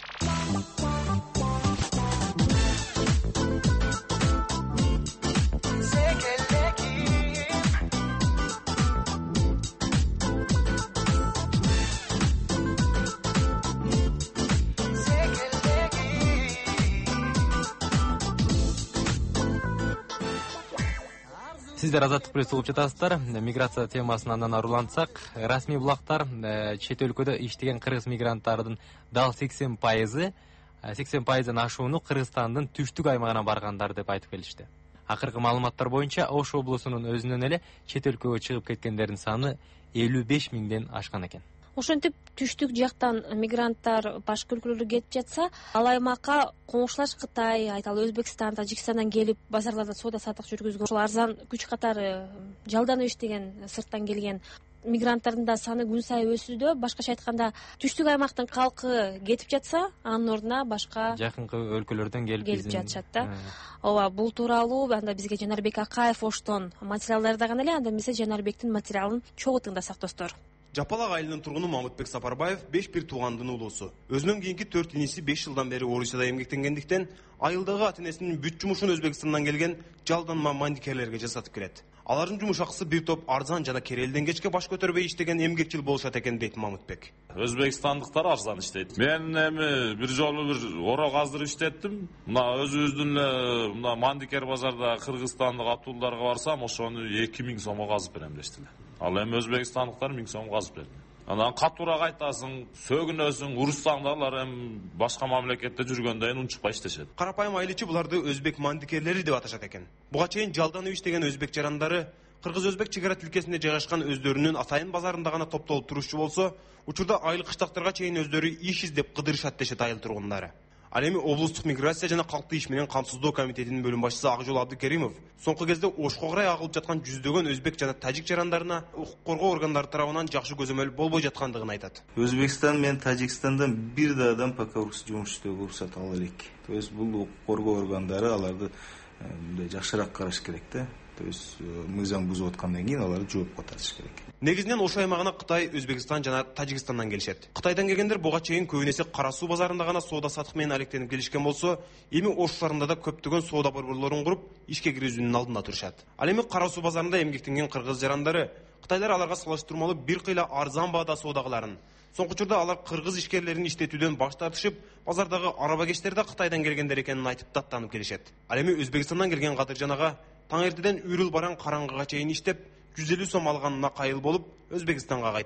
S1: Сиздер Азаттык плюс угуп жатасыздар. Миграция темасын андан арулантсак, расмий булактар чет өлкөдө иштеген кыргыз мигранттардын дал сексен пайызы сексен пайыздан ашууну Кыргызстандын түштүк аймагына баргандар деп айтып келишти. Акыркы маалыматтар боюнча Ош облусунун өзүнөн эле чет өлкөгө чыгып кеткендердин саны элүү беш миңден ашкан экен.
S2: Ошентип түштүк жактан мигранттар башка өлкөлөргө кетип жатса, ал аймакка коңшулаш Кытай, айталы Өзбекстан, Тажикстандан келип базарларда соода сатык жүргүзгөн, ошол арзан күч катары жалданып иштеген сырттан келген мигранттардын да саны күн сайын өсүүдө. Башкача айтканда, түштүк аймактын калкы кетип жатса, анын ордуна башка
S1: жакынкы өлкөлөрдөн келип
S2: келип жатышат да. Ооба, бул тууралуу анда бизге Жанарбек Акаев Оштон материалдар даган эле, анда эмесе Жанарбектин материалын чогуу тыңдасак достор.
S5: Жапалак айылынын тургуну Мамытбек Сапарбаев беш бир туугандын уулусу. Өзүнөн кийинки төрт иниси беш жылдан бери Орусияда эмгектенгендиктен, айылдагы ата-энесинин бүт жумушун Өзбекстандан келген жалданма мандикерлерге жасатып келет. Алардын жумуш акысы бир топ арзан жана керелден кечке баш көтөрбөй иштеген эмгекчил болушат экен дейт Мамытбек.
S6: Өзбекстандыктар арзан иштейт. Мен эми бир жолу бир орол каздырып иштеттим. Мына өзүбүздүн эле мына мандикер базарда кыргызстандык атуулдарга барсам, ошону эки миң сомго казып берем дештиле. Ал эми өзбекстандыктар миң сом казып берди. Анан катуура кайтасың, сөгүнөсүң, уруссаң да алар эми башка мамлекетте жүргөндөн унчукпай иштешет.
S5: Карапайым айылчы буларды өзбек мандикерлери деп аташат экен. Буга чейин жалданып иштеген өзбек жарандары кыргыз-өзбек чек ара тилкесинде жайгашкан өздөрүнүн атайын базарында гана топтолуп турушчу болсо, учурда айыл кыштактарга чейин өздөрү иш издеп кыдырышат дешет айыл тургундары. Ал эми облустук миграция жана калкты иш менен камсыздоо комитетинин бөлүм башчысы Акжол Абдыкеримов соңку кезде Ошко карай агылып жаткан жүздөгөн өзбек жана тажик жарандарына укук коргоо органдары тарабынан жакшы көзөмөл болбой жаткандыгын айтат.
S21: Өзбекстан менен Тажикстандан бир да адам пока жумуш иштөөгө уруксат ала элек. То есть бул укук коргоо органдары аларды жакшыраак караш керек да. То есть мыйзам бузуп аткандан кийин аларды жоопко тартыш керек.
S5: Негизинен Ош аймагына Кытай, Өзбекстан жана Тажикстандан келишет. Кытайдан келгендер буга чейин көбүнесе Кара суу базарында гана соода сатык менен алектенип келишкен болсо, эми Ош шаарында да көптөгөн соода борборлорун куруп, ишке кирүүнүн алдында турушат. Ал эми Кара суу базарында эмгектенген кыргыз жарандары Кытайлар аларга салыштырмалуу бир кыйла арзан баада соода кыларын. Соңку учурда алар кыргыз ишкерлерин иштетүүдөн баш тартышып, базардагы арабакештер да Кытайдан келгендер экенин айтып даттанып келишет. Ал эми Өзбекстандан келген кадыржанага таң эртеден үйрүл бараң караңгыга чейин иштеп, жүз элүү сом алганына кайыл болуп, Өзбекстанга кайтат.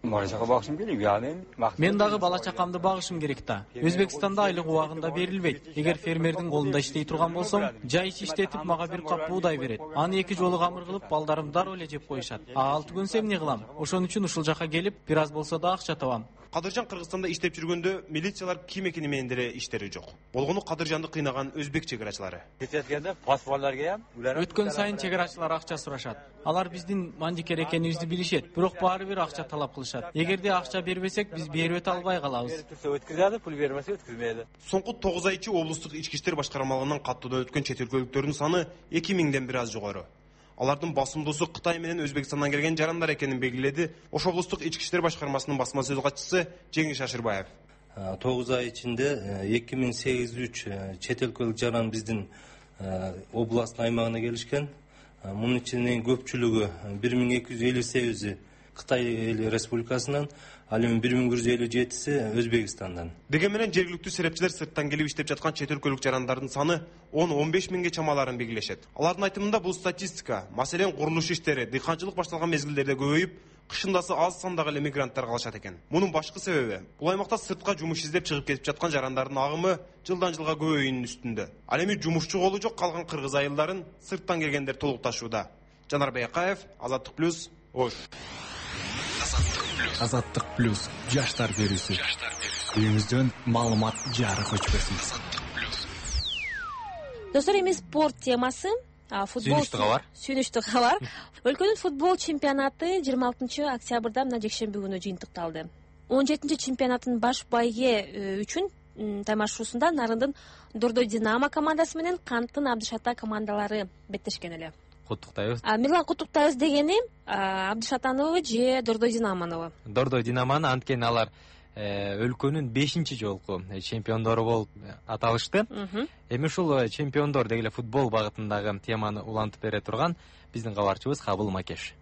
S7: бала чака багышым келип, яны
S16: мен дагы бала чакамды багышым керек да. Өзбекстанда айлык убагында берилбейт. Эгер фермердин колунда иштей турган болсом, жай ич иштетип мага бир кап буудай берет. Аны эки жолу камыр кылып, балдарым дароо эле жеп коюшат. А алты күнсем эмне кылам? Ошон үчүн ушул жака келип, бир аз болсо да акча табам.
S5: Кадыржан Кыргызстанда иштеп жүргөндө милициялар ким экени менен деле иштери жок. Болгону Кадыржанды кыйнаган өзбек чегерачылары.
S7: Кететкенде паспортларга ham
S16: Өткөн сайын чегерачылар акча сурашат. Алар биздин мандикер экенибизди билишет, бирок баары бир акча талап кылышат. Эгерде акча бербесек, биз берип өтө албай калабыз.
S7: Өткүзөдү, пул бербесе өткүзмөйдү.
S5: Соңку тогуз ай ичи облустук ички иштер башкармалыгынан каттоодон өткөн чет өлкөлүктөрдүн саны эки миңден бир аз жогору. Алардын басымдуусу Кытай менен Өзбекстандан келген жарандар экенин белгиледи Ош облустук ички иштер башкармасынын басма сөз катчысы Жеңиш Шашырбаев.
S8: тогуз ай ичинде эки миң сегиз жүз үч чет өлкөлүк жаран биздин областтын аймагына келишкен. Мунун ичинен көпчүлүгү бир миң эки жүз элүү сегизи Кытай эл республикасынан, ал эми бир миң бир жүз элүү жетиси Өзбекстандан.
S5: Дегени менен жергиликтүү серепчилер сырттан келип иштеп жаткан чет өлкөлүк жарандардын саны он он беш миңге чамаларын белгилешет. Алардын айтымында бул статистика, маселен курулуш иштери, дыйканчылык башталган мезгилдерде көбөйүп, кышындасы аз сандагы эле мигранттар калышат экен. Мунун башкы себеби бул аймакта сыртка жумуш издеп чыгып кетип жаткан жарандардын агымы жылдан жылга көбөйүүнүн үстүндө. Ал эми жумушчу колу жок калган кыргыз айылдарын сырттан келгендер толукташууда. Жанар Байкаев, Азаттык плюс, Ош.
S9: Азаттык плюс жаштар берүүсү. Үйүңүздөн маалымат жарык өчпөсүн.
S2: Достор, эми спорт темасы. Футбол
S1: Сүйүнүктүү кабар.
S2: Сүйүнүктүү кабар. Өлкөнүн футбол чемпионаты жыйырма алтынчы октябрда мына жекшемби күнү жыйынтыкталды. он жетинчи чемпионаттын баш байге үчүн таймашуусунда Нарындын Дордой Динамо командасы менен Канттын Абдышата командалары беттешкен эле.
S1: Куттуктайбыз.
S2: Милан куттуктайбыз дегени Абдышатанову же Дордой Динамону?
S1: Дордой Динамону, анткени алар өлкөнүн бешинчи жолку чемпиондору болуп аталышты. Эми ушул чемпиондор деги эле футбол багытындагы теманы улантып бере турган биздин кабарчыбыз Кабыл Макеш.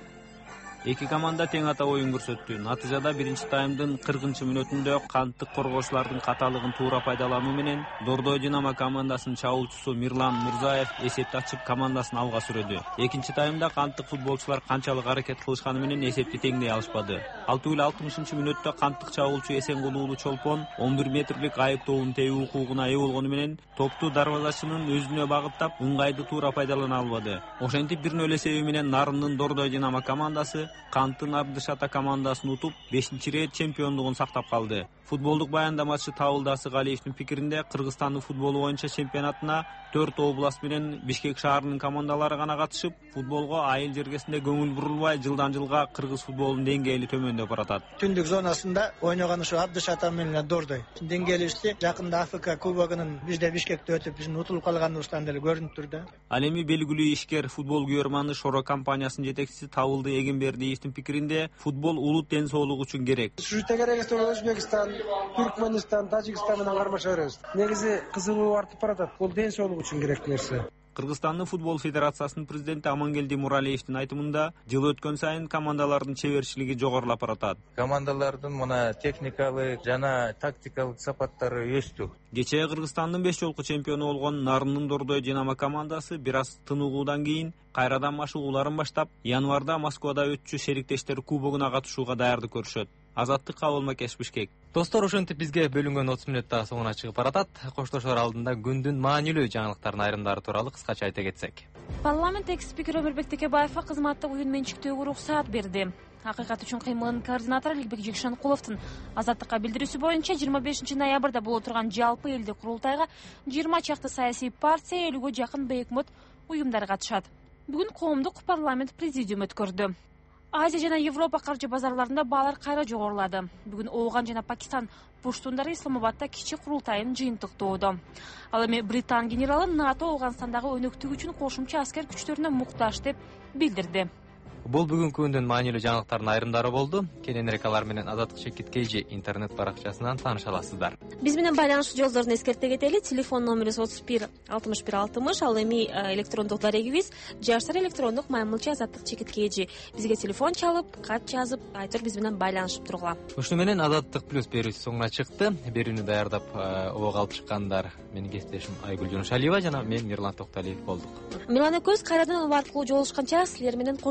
S23: Эки команда тең ата оюн көрсөттү. Натыйжада биринчи таймдын кыркынчы мүнөтүндө канттык коргоочулардын каталыгын туура пайдалануу менен Дордой Динамо командасынын чабуулчусу Мирлан Мурзаев эсепти ачып командасын алга сүрөдү. Экинчи таймда канттык футболчулар канчалык аракет кылышканы менен эсепти теңдей алышпады. Ал түгүл алтымышынчы мүнөттө канттык чабуулчу Эсенгулуулу Чолпон он бир метрлик айып тобун тебүү укугуна ээ болгону менен топту дарбазачынын өзүнө багыттап, ыңгайды туура пайдалана албады. Ошентип бир нөл эсеби менен Нарындын Дордой Динамо командасы Канттын Абдышата командасын утуп, бешинчи рет чемпиондугун сактап калды. Футболдук баяндамачы Табылдасы Галиевдин пикиринде, Кыргызстандын футболу боюнча чемпионатына төрт област менен Бишкек шаарынын командалары гана катышып, футболго айыл жергесинде көңүл бурулбай, жылдан жылга кыргыз футболунун деңгээли төмөндөп баратат.
S24: Түндүк зонасында ойногон ушу Абдышата менен Дордой деңгээлибизди жакында Африка кубогунун бизде Бишкекте өтүп, биздин утулуп калганыбыздан деле көрүнүп турду.
S23: Ал эми белгилүү ишкер футбол күйөрманы Шоро компаниясынын жетекчиси Табылды Эгенбердиевдин пикиринде, футбол улут ден соолугу үчүн керек.
S25: Ушу тегерегесте Өзбекстан, Түркмөнстан, Тажикстан менен кармаша беребиз. Негизи кызыгуу артып баратат. Бул ден соолук үчүн керек нерсе.
S23: Кыргызстандын футбол федерациясынын президенти Амангелди Муралиевдин айтымында, жыл өткөн сайын командалардын чеберчилиги жогорулап баратат.
S7: Командалардын мына техникалык жана тактикалык сапаттары өстү.
S23: Кечээ Кыргызстандын беш жолку чемпиону болгон Нарындын Дордой Динамо командасы бир аз тыныгуудан кийин кайрадан машыгууларын баштап, январда Москвада өтчү шериктештер кубогуна катышууга даярдык көрүшөт. Азаттык Кабыл Макеш, Бишкек.
S1: Достор, ошентип бизге бөлүнгөн отуз мүнөт дагы соңуна чыгып баратат. Коштошор алдында күндүн маанилүү жаңылыктардын айрымдары тууралуу кыскача айта кетсек.
S2: Парламент экс-спикери Өмүрбек Текебаевга кызматтык уюн менчиктөөгө уруксаат берди. Акыйкат үчүн кыймылынын координатору Эликбек Жекшенкуловдун азаттыкка билдирүүсү боюнча жыйырма бешинчи ноябрда боло турган жалпы элдик курултайга жыйырма чакты саясий партия, элүүгө жакын бейөкмөт уюмдар катышат. Бүгүн коомдук парламент президиум өткөрдү. Азия жана Европа каржы базарларында баалар кайра жогорулады. Бүгүн Ооган жана Пакистан пуштундары Исламабадда кичи курултайын жыйынтыктоодо. Ал эми Британ генералы НАТО Ооганстандагы өнөктүк үчүн кошумча аскер күчтөрүнө муктаж деп билдирди.
S1: Бул бүгүнкү күндүн маанилүү жаңылыктардын айрымдары болду. Кененирээк алар менен Азаттык Шекиткейжи интернет баракчасынан тааныша аласыздар.
S2: Биз менен байланыш жолдорун эскерте кетели. Телефон номерибиз отуз бир алтымыш бир алтымыш, ал эми электрондук дарегибиз жаштар электрондук маймылча Азаттык Шекиткейжи. Бизге телефон чалып, кат жазып, айтор биз менен байланышып тургула.
S1: Ушуну менен Азаттык плюс берүүсү соңуна чыкты. Берүүнү даярдап обого алып чыккандар менин кесиптешим Айгүл Жунушалиева жана мен Мирлан Токталиев болдук.
S2: Милан экөөбүз кайрадан оба аркылуу жолугушканча силер менен коштошобуз.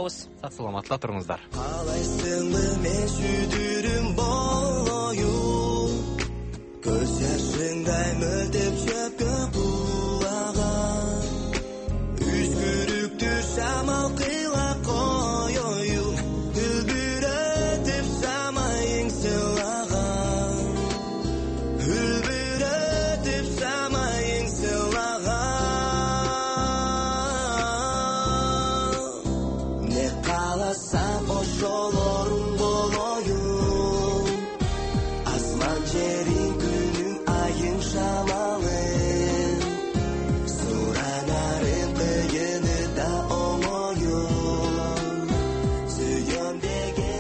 S2: болобуз.
S1: Сак саламатла туруңуздар.
S3: Калайсыңбы мен сүйдүрүм бою көз жашыңдай мөлтеп чөпкө